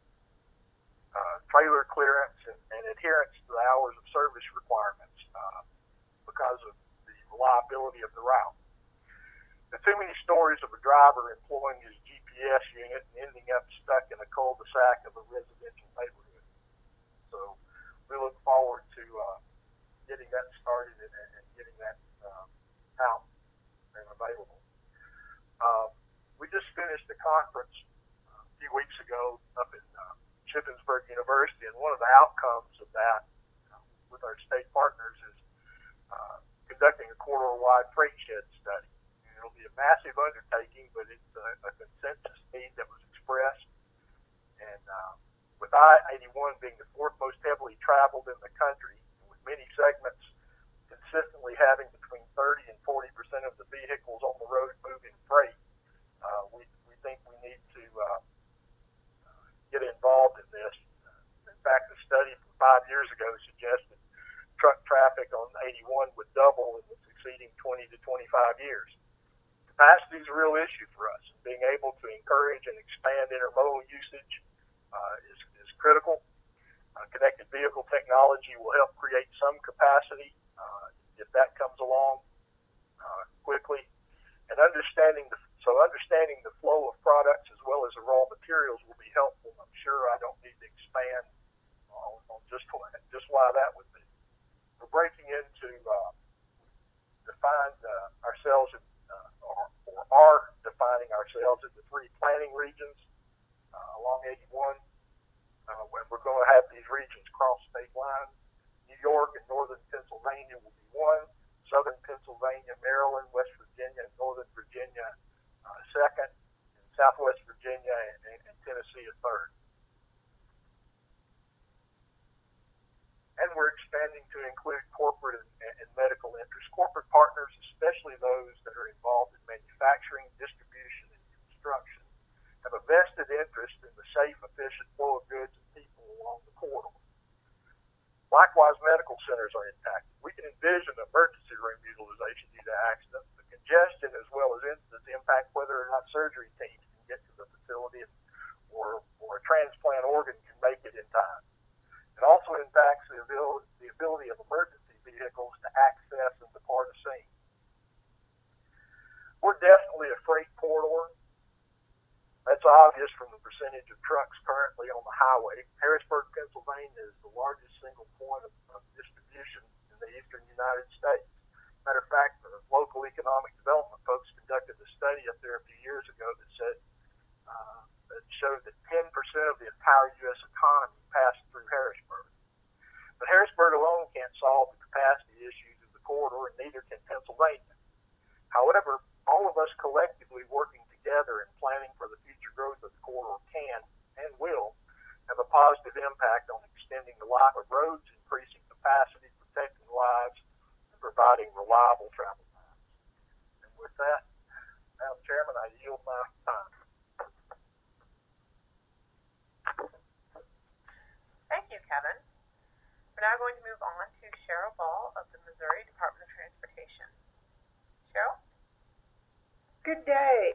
uh, trailer clearance, and, and adherence to the hours of service requirements uh, because of the reliability of the route. There are too many stories of a driver employing his G P S unit and ending up stuck in a cul-de-sac of a residential neighborhood. So we look forward to uh, getting that started and, and getting that uh, out and available. Uh, we just finished a conference uh, a few weeks ago up in uh, Shippensburg University, and one of the outcomes of that uh, with our state partners is uh, conducting a corridor-wide freight shed study. And it'll be a massive undertaking, but it's a, a consensus need that was expressed. And uh, with I eighty-one being the fourth most heavily traveled in the country, with many segments consistently having between thirty and forty percent of the vehicles on the road moving freight, uh, we, we think we need to uh, get involved in this. In fact, the study from five years ago suggested truck traffic on eighty-one would double in the succeeding twenty to twenty-five years. Capacity is a real issue for us, and being able to encourage and expand intermodal usage uh, is, is critical. Uh, connected vehicle technology will help create some capacity uh, if that comes along uh, quickly. And understanding the, so understanding the flow of products as well as the raw materials will be helpful. I'm sure I don't need to expand on, on just, just why that would be. We're breaking into, uh, defined uh, ourselves in, uh, or, or or are defining ourselves into three planning regions uh, along eighty-one. Uh, when we're going to have these regions cross state lines. New York and northern Pennsylvania will be one, southern Pennsylvania, Maryland, West Virginia, and northern Virginia uh, second, and southwest Virginia and, and, and Tennessee a third. And we're expanding to include corporate and, and medical interests. Corporate partners, especially those that are involved in manufacturing, distribution, and construction, have a vested interest in the safe, efficient flow of goods and people along the corridor. Likewise, medical centers are impacted. We can envision emergency room utilization due to accidents. The congestion as well as incidents impact whether or not surgery teams can get to the facility or, or a transplant organ can make it in time. It also impacts the ability, the ability of emergency vehicles to access and depart a scene. We're definitely a freight corridor. That's obvious from the percentage of trucks currently on the highway. Harrisburg, Pennsylvania is the largest single point of, of distribution in the eastern United States. Matter of fact, the local economic development folks conducted a study up there a few years ago that said uh, that showed that ten percent of the entire U S economy passed through Harrisburg. But Harrisburg alone can't solve the capacity issues of the corridor, and neither can Pennsylvania. However, all of us collectively working together and planning for the future growth of the corridor can and will have a positive impact on extending the life of roads, increasing capacity, protecting lives, and providing reliable travel times. And with that, Madam Chairman, I yield my time. Thank you, Kevin. We're now going to move on to Cheryl Ball of the Missouri Department of Transportation. Cheryl? Good day.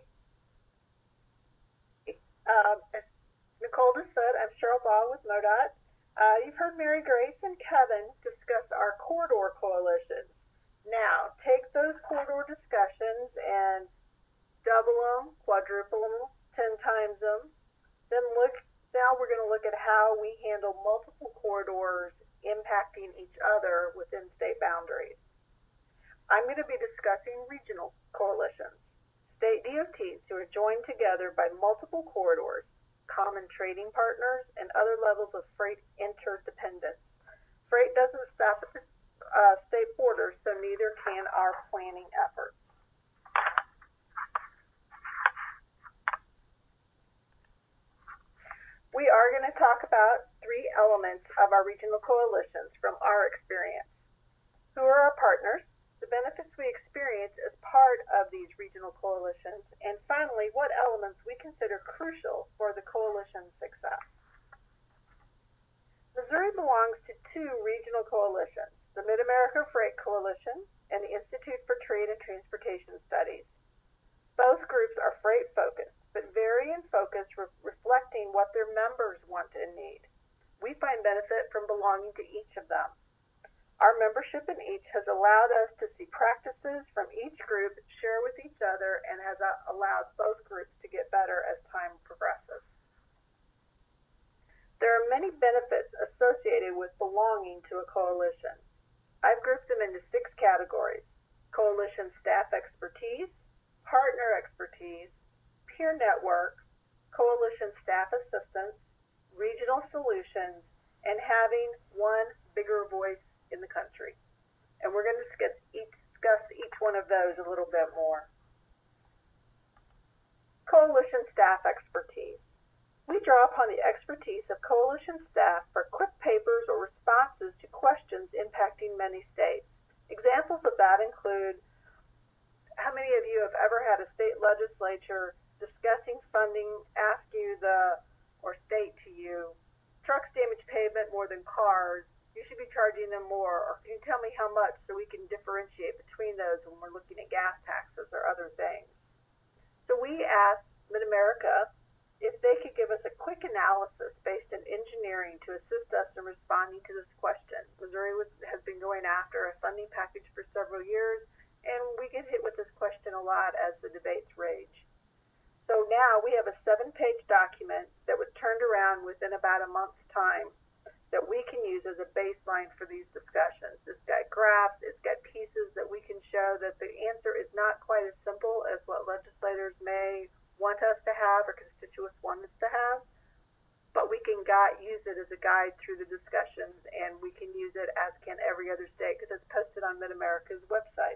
Um, as Nicole just said, I'm Cheryl Ball with MoDOT. Uh, you've heard Mary Grace and Kevin discuss our corridor coalitions. Now, take those corridor discussions and double them, quadruple them, ten times them. Then look, now we're going to look at how we handle multiple corridors impacting each other within state boundaries. I'm going to be discussing regional coalitions. State D O Ts who are joined together by multiple corridors, common trading partners, and other levels of freight interdependence. Freight doesn't stop at the uh, state borders, so neither can our planning efforts. We are going to talk about three elements of our regional coalitions from our experience. Who are our partners? The benefits we experience as part of these regional coalitions, and finally, what elements we consider crucial for the coalition's success. Missouri belongs to two regional coalitions, the Mid-America Freight Coalition and the Institute for Trade and Transportation Studies. Both groups are freight-focused, but vary in focus, re- reflecting what their members want and need. We find benefit from belonging to each of them. Our membership in each has allowed us to see practices from each group, share with each other, and has allowed both groups to get better as time progresses. There are many benefits associated with belonging to a coalition. I've grouped them into six categories: coalition staff expertise, partner expertise, peer network, coalition staff assistance, regional solutions, and having one bigger voice in the country. And we're going to discuss each, discuss each one of those a little bit more. Coalition staff expertise. We draw upon the expertise of coalition staff for quick papers or responses to questions impacting many states. Examples of that include, how many of you have ever had a state legislature discussing funding ask you the, or state to you, trucks damage pavement more than cars, you should be charging them more, or can you tell me how much so we can differentiate between those when we're looking at gas taxes or other things. So we asked Mid-America if they could give us a quick analysis based in engineering to assist us in responding to this question. Missouri was, has been going after a funding package for several years, and we get hit with this question a lot as the debates rage. So now we have a seven-page document that was turned around within about a month's time that we can use as a baseline for these discussions. It's got graphs, it's got pieces that we can show that the answer is not quite as simple as what legislators may want us to have or constituents want us to have, but we can guide, use it as a guide through the discussions, and we can use it as can every other state because it's posted on Mid-America's website.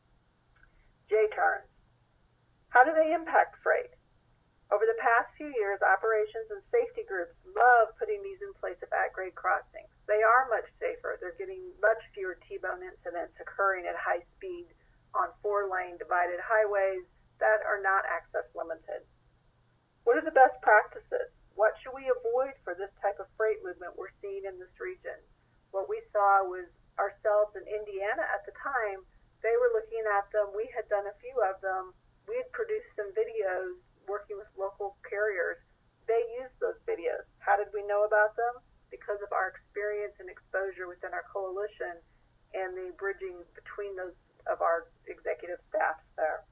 J-turns. How do they impact freight? Over the past few years, operations and safety groups love putting these in place of at-grade crossings. They are much safer. They're getting much fewer T-bone incidents occurring at high speed on four-lane divided highways that are not access limited. What are the best practices? What should we avoid for this type of freight movement we're seeing in this region? What we saw was ourselves in Indiana at the time, they were looking at them. We had done a few of them. We had produced some videos working with local carriers. They used those videos. How did we know about them? Because of our experience and exposure within our coalition and the bridging between those of our executive staffs there.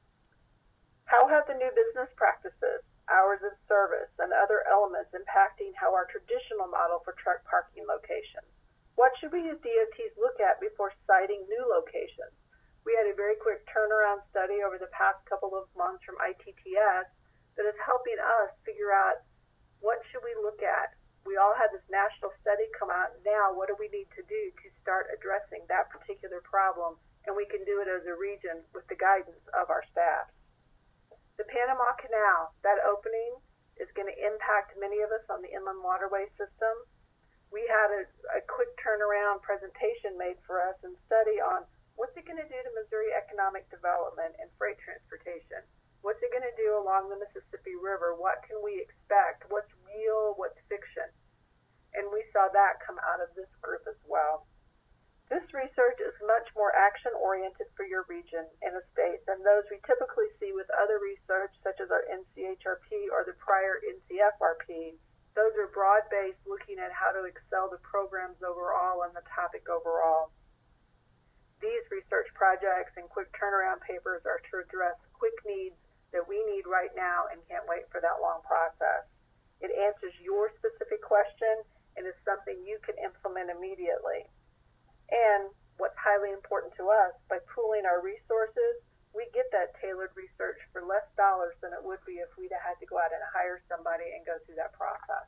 How have the new business practices, hours of service, and other elements impacting how our traditional model for truck parking locations? What should we as D O Ts look at before citing new locations? We had a very quick turnaround study over the past couple of months from I T T S that is helping us figure out what should we look at. We all had this national study come out. Now, what do we need to do to start addressing that particular problem? And we can do it as a region with the guidance of our staff. The Panama Canal, that opening is going to impact many of us on the inland waterway system. We had a, a quick turnaround presentation made for us and study on what's it going to do to Missouri economic development and freight transportation? What's it going to do along the Mississippi River? What can we expect? What's real? What's fiction? And we saw that come out of this group as well. This research is much more action-oriented for your region and the state than those we typically see with other research, such as our N C H R P or the prior N C F R P. Those are broad-based, looking at how to excel the programs overall and the topic overall. These research projects and quick turnaround papers are to address quick needs that we need right now and can't wait for that long process. It answers your specific question and is something you can implement immediately. And what's highly important to us, by pooling our resources, we get that tailored research for less dollars than it would be if we'd had to go out and hire somebody and go through that process.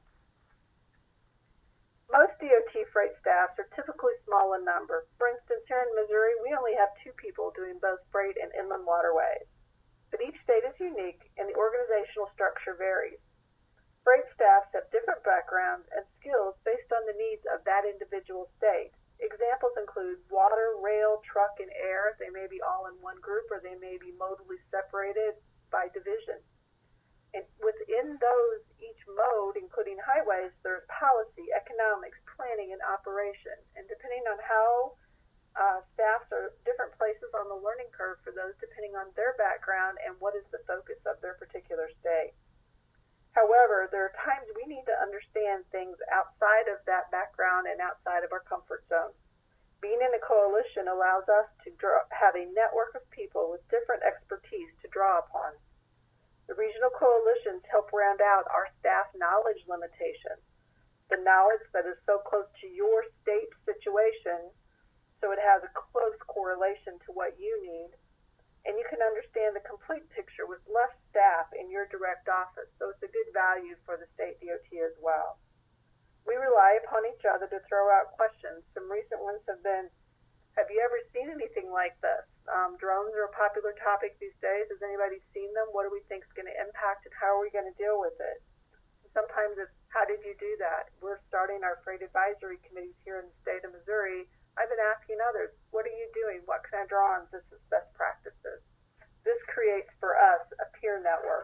Most D O T freight staffs are typically small in number. For instance, here in Missouri, we only have two people doing both freight and inland waterways. But each state is unique, and the organizational structure varies. Freight staffs have different backgrounds and skills based on the needs of that individual state. Examples include water, rail, truck, and air. They may be all in one group, or they may be modally separated by division. And within those, each mode, including highways, there's policy, economics, planning, and operations. And depending on how uh, staffs are different places on the learning curve for those, depending on their background and what is the focus of their particular state. However, there are times we need to understand things outside of that background and outside of our comfort zone. Being in a coalition allows us to draw, have a network of people with different expertise to draw upon. The regional coalitions help round out our staff knowledge limitations, the knowledge that is so close to your state situation, so it has a close correlation to what you need, and you can understand the complete picture with less staff in your direct office, so it's a good value for the state D O T as well. We rely upon each other to throw out questions. Some recent ones have been, have you ever seen anything like this? Um, drones are a popular topic these days. Has anybody seen them? What do we think is going to impact and how are we going to deal with it? Sometimes it's, how did you do that? We're starting our freight advisory committees here in the state of Missouri. I've been asking others, what are you doing? What can I draw on? This is best practices. This creates for us a peer network.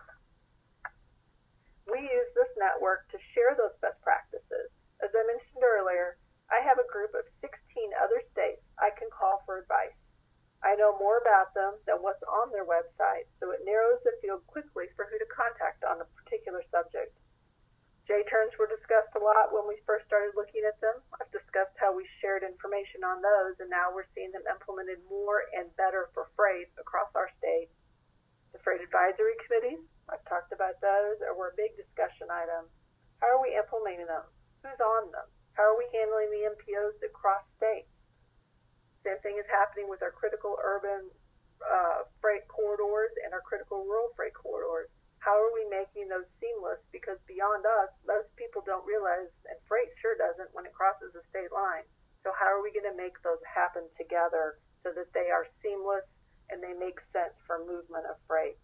We use this network to share those best practices. As I mentioned earlier, I have a group of sixteen other states I can call for advice. I know more about them than what's on their website, so it narrows the field quickly for who to contact on a particular subject. J-turns were discussed a lot when we first started looking at them. I've discussed how we shared information on those, and now we're seeing them implemented more and better for freight across our state. The freight advisory committees, I've talked about those, or were a big discussion item. How are we implementing them? Who's on them? How are we handling the M P Os that cross states? Same thing is happening with our critical urban uh, freight corridors and our critical rural freight corridors. How are we making those seamless? Because beyond us, most people don't realize, and freight sure doesn't when it crosses a state line. So how are we going to make those happen together so that they are seamless and they make sense for movement of freight?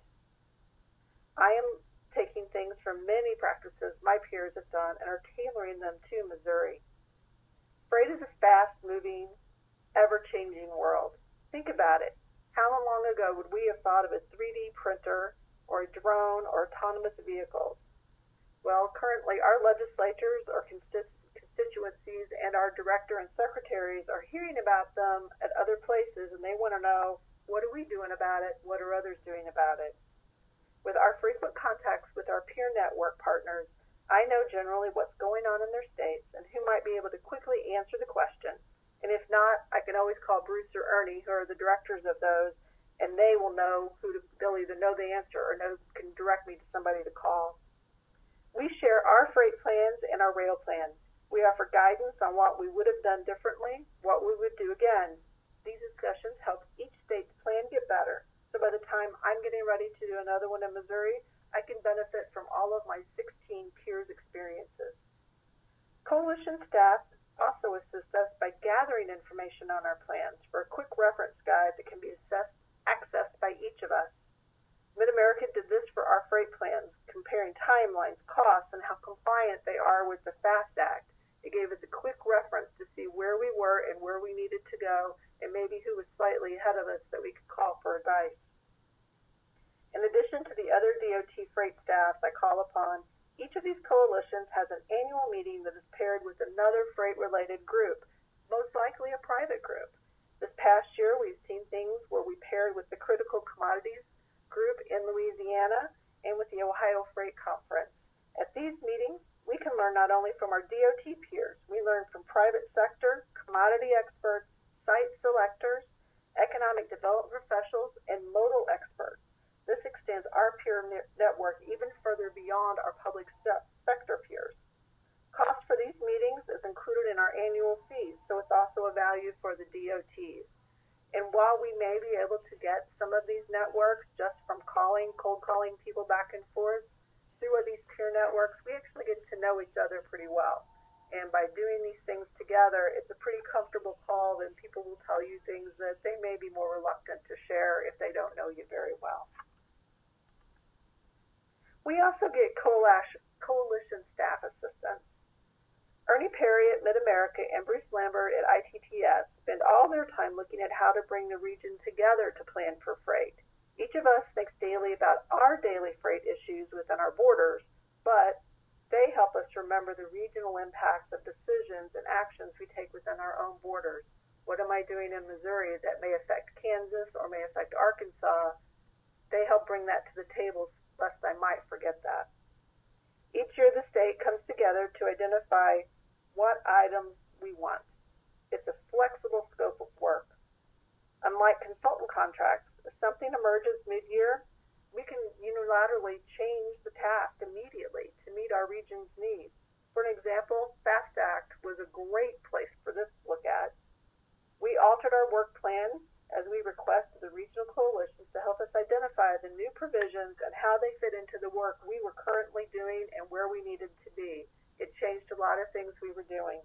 I am taking things from many practices my peers have done and are tailoring them to Missouri. Freight is a fast-moving, ever-changing world. Think about it. How long ago would we have thought of a three D printer or a drone or autonomous vehicles? Well, currently our legislatures, our constituencies, and our director and secretaries are hearing about them at other places, and they want to know, what are we doing about it? What are others doing about it? With our frequent contacts with our peer network partners, I know generally what's going on in their states and who might be able to quickly answer the question. And if not, I can always call Bruce or Ernie, who are the directors of those, and they will know who to, they'll either know the answer or know, can direct me to somebody to call. We share our freight plans and our rail plans. We offer guidance on what we would have done differently, what we would do again. These discussions help each state's plan get better. So by the time I'm getting ready to do another one in Missouri, I can benefit from all of my sixteen peers' experiences. Coalition staff also assist us by gathering information on our plans for a quick reference guide that can be assessed, accessed by each of us. Mid-America did this for our freight plans, comparing timelines, costs, and how compliant they are with the FAST Act. It gave us a quick reference to see where we were and where we needed to go, and maybe who was slightly ahead of us that we could call for advice. In addition to the other D O T freight staffs I call upon, each of these coalitions has an annual meeting that is paired with another freight-related group, most likely a private group. This past year, we've seen things where we paired with the Critical Commodities group in Louisiana and with the Ohio Freight Conference. At these meetings, we can learn not only from our D O T peers, we learn from private sector, commodity experts, site selectors, economic development professionals, and modal experts. This extends our peer network even further beyond our public sector peers. Cost for these meetings is included in our annual fees, so it's also a value for the D O Ts. And while we may be able to get some of these networks just from calling, cold calling people back and forth, through these peer networks, we actually get to know each other pretty well. And by doing these things together, it's a pretty comfortable call, and people will tell you things that they may be more reluctant to share if they don't know you very well. We also get coalition staff assistance. Ernie Perry at Mid-America and Bruce Lambert at I T T S spend all their time looking at how to bring the region together to plan for freight. Each of us thinks daily about our daily freight issues within our borders, but they help us remember the regional impacts of decisions and actions we take within our own borders. What am I doing in Missouri that may affect Kansas or may affect Arkansas? They help bring that to the table, lest I might forget that. Each year the state comes together to identify what items we want. It's a flexible scope of work. Unlike consultant contracts, if something emerges mid-year, we can unilaterally change the task immediately to meet our region's needs. For an example, FAST Act was a great place for this to look at. We altered our work plan as we requested the regional coalitions to help us identify the new provisions and how they fit into the work we were currently doing and where we needed to be. It changed a lot of things we were doing.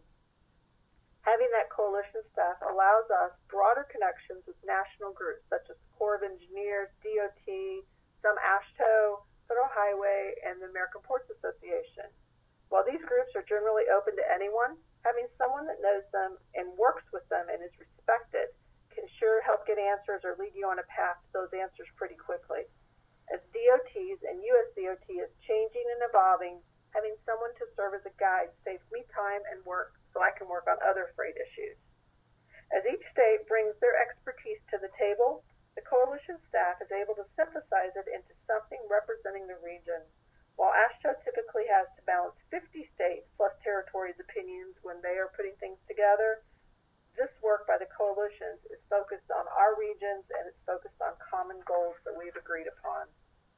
Having that coalition staff allows us broader connections with national groups such as the Corps of Engineers, D O T, some AASHTO, Federal Highway, and the American Ports Association. While these groups are generally open to anyone, having someone that knows them and works with them and is respected can sure help get answers or lead you on a path to those answers pretty quickly. As D O Ts and U S D O T is changing and evolving, having someone to serve as a guide saves me time and work so I can work on other freight issues. As each state brings their expertise to the table, the coalition staff is able to synthesize it into something representing the region. While AASHTO typically has to balance fifty states plus territories' opinions when they are putting things together, this work by the coalitions is focused on our regions and it's focused on common goals that we've agreed upon.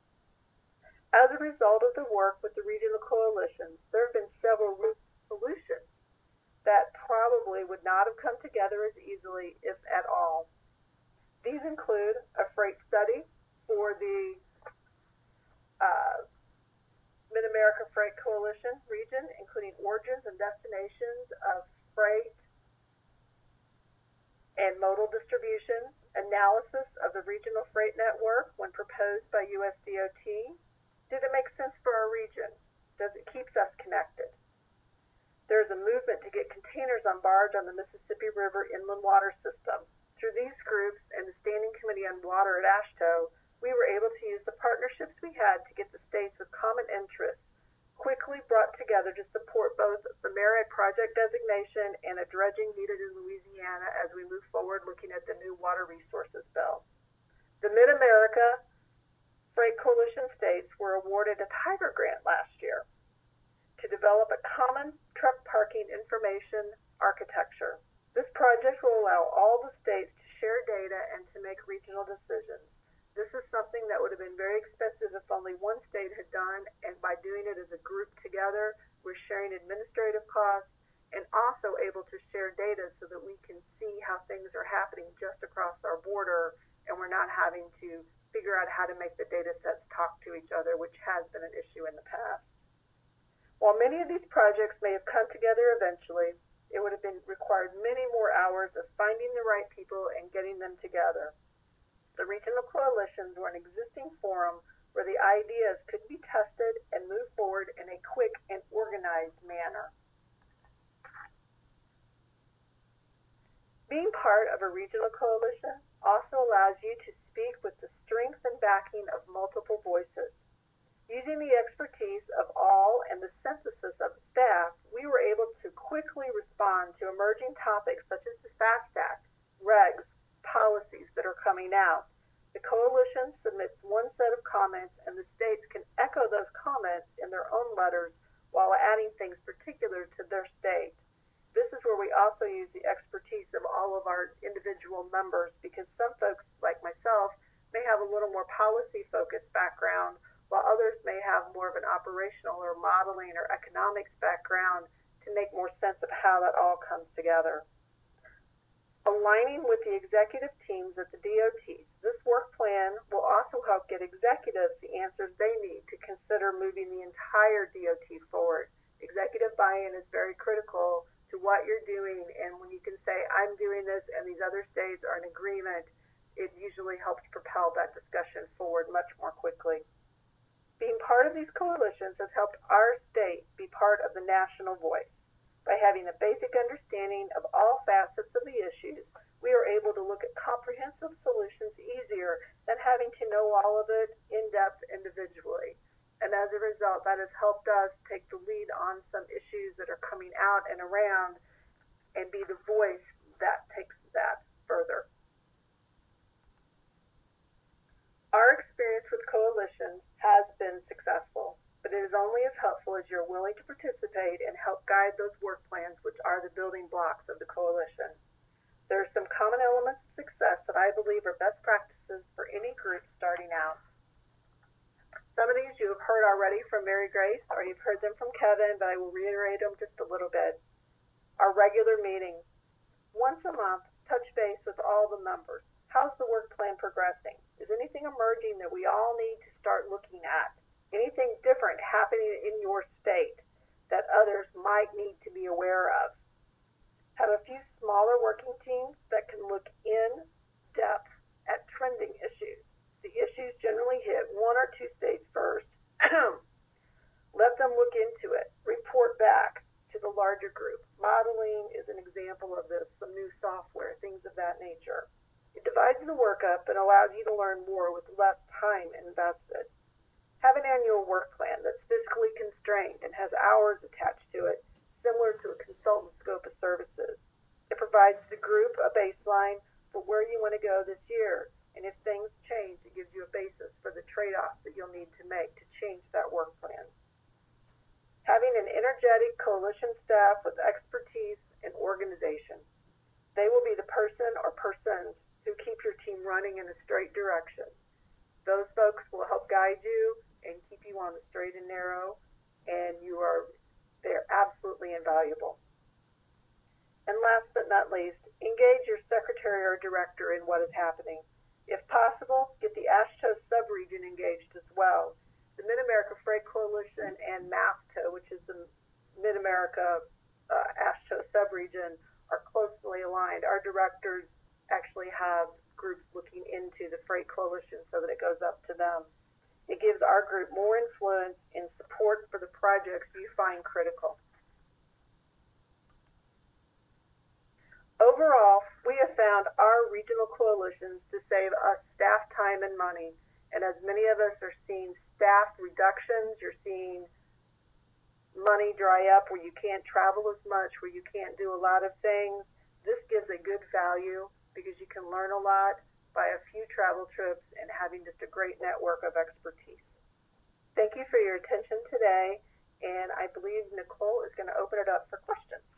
As a result of the work with the regional coalitions, there have been several solutions probably would not have come together as easily, if at all. These include a freight study for the uh, Mid-America Freight Coalition region, including origins and destinations of freight and modal distribution, analysis of the regional freight network when proposed by U S D O T. Did it make sense for our region? Does it keep us connected? There's a movement to get containers on barge on the Mississippi River inland water system. Through these groups and the Standing Committee on Water at AASHTO, we were able to use the partnerships we had to get the states with common interests quickly brought together to support both the MARAD project designation and a dredging needed in Louisiana as we move forward looking at the new water resources bill. The Mid-America Freight Coalition states were awarded a Tiger Grant last year to develop a common truck parking information architecture. This project will allow all the states to share data and to make regional decisions. This is something that would have been very expensive if only one state had done, and by doing it as a group together, we're sharing administrative costs and also able to share data so that we can see how things are happening just across our border, and we're not having to figure out how to make the data sets talk to each other, which has been an issue in the past. While many of these projects may have come together eventually, it would have been required many more hours of finding the right people and getting them together. The regional coalitions were an existing forum where the ideas could be tested and move forward in a quick and organized manner. Being part of a regional coalition also allows you to speak with the strength and backing of multiple voices. Using the expertise of all and the synthesis of the staff, we were able to quickly respond to emerging topics such as the FAST Act, regs, policies that are coming out. The coalition submits one set of comments and the states can echo those comments in their own letters while adding things particular to their state. This is where we also use the expertise of all of our individual members, because some folks, like myself, may have a little more policy-focused background, while others may have more of an operational or modeling or economics background to make more sense of how that all comes together. Aligning with the executive teams at the D O Ts, this work plan will also help get executives the answers they need to consider moving the entire D O T forward. Executive buy-in is very critical to what you're doing, and when you can say, I'm doing this and these other states are in agreement, it usually helps propel that discussion forward much more quickly. Being part of these coalitions has helped our state be part of the national voice. By having a basic understanding of all facets of the issues, we are able to look at comprehensive solutions easier than having to know all of it in depth individually. And as a result, that has helped us take the lead on some issues that are coming out and around and be the voice that takes that further. Our experience with coalitions has been successful, but it is only as helpful as you're willing to participate and help guide those work plans, which are the building blocks of the coalition. There are some common elements of success that I believe are best practices for any group starting out. Some of these you have heard already from Mary Grace, or you've heard them from Kevin, but I will reiterate them just a little bit. Our regular meetings. Once a month, touch base with all the members. How's the work plan progressing? Is anything emerging that we all need to start looking at? Anything different happening in your state that others might need to be aware of? Have a few smaller working teams that can look in depth at trending issues. The issues generally hit one or two states first. Let them look into it. Report back to the larger group. Modeling is an example of this, some new software, things of that nature. It divides the work up and allows you to learn more with less time invested. Have an annual work plan that's fiscally constrained and has hours attached to it, similar to a consultant scope of services. It provides the group a baseline for where you want to go this year, and if things change, it gives you a basis for the trade-offs that you'll need to make to change that work plan. Having an energetic coalition staff with expertise and organization. They will be the person or persons who keep your team running in a straight direction. Those folks will help guide you and keep you on the straight and narrow, and you are, they're absolutely invaluable. And last but not least, engage your secretary or director in what is happening. If possible, get the AASHTO subregion engaged as well. The Mid-America Freight Coalition and MAFTA, which is the Mid-America uh, AASHTO subregion, are closely aligned. Our directors actually have groups looking into the Freight Coalition so that it goes up to them. It gives our group more influence in support for the projects you find critical. Overall, we have found our regional coalitions to save us staff time and money. And as many of us are seeing staff reductions, you're seeing money dry up where you can't travel as much, where you can't do a lot of things. This gives a good value because you can learn a lot by a few travel trips and having just a great network of expertise. Thank you for your attention today, and I believe Nicole is going to open it up for questions.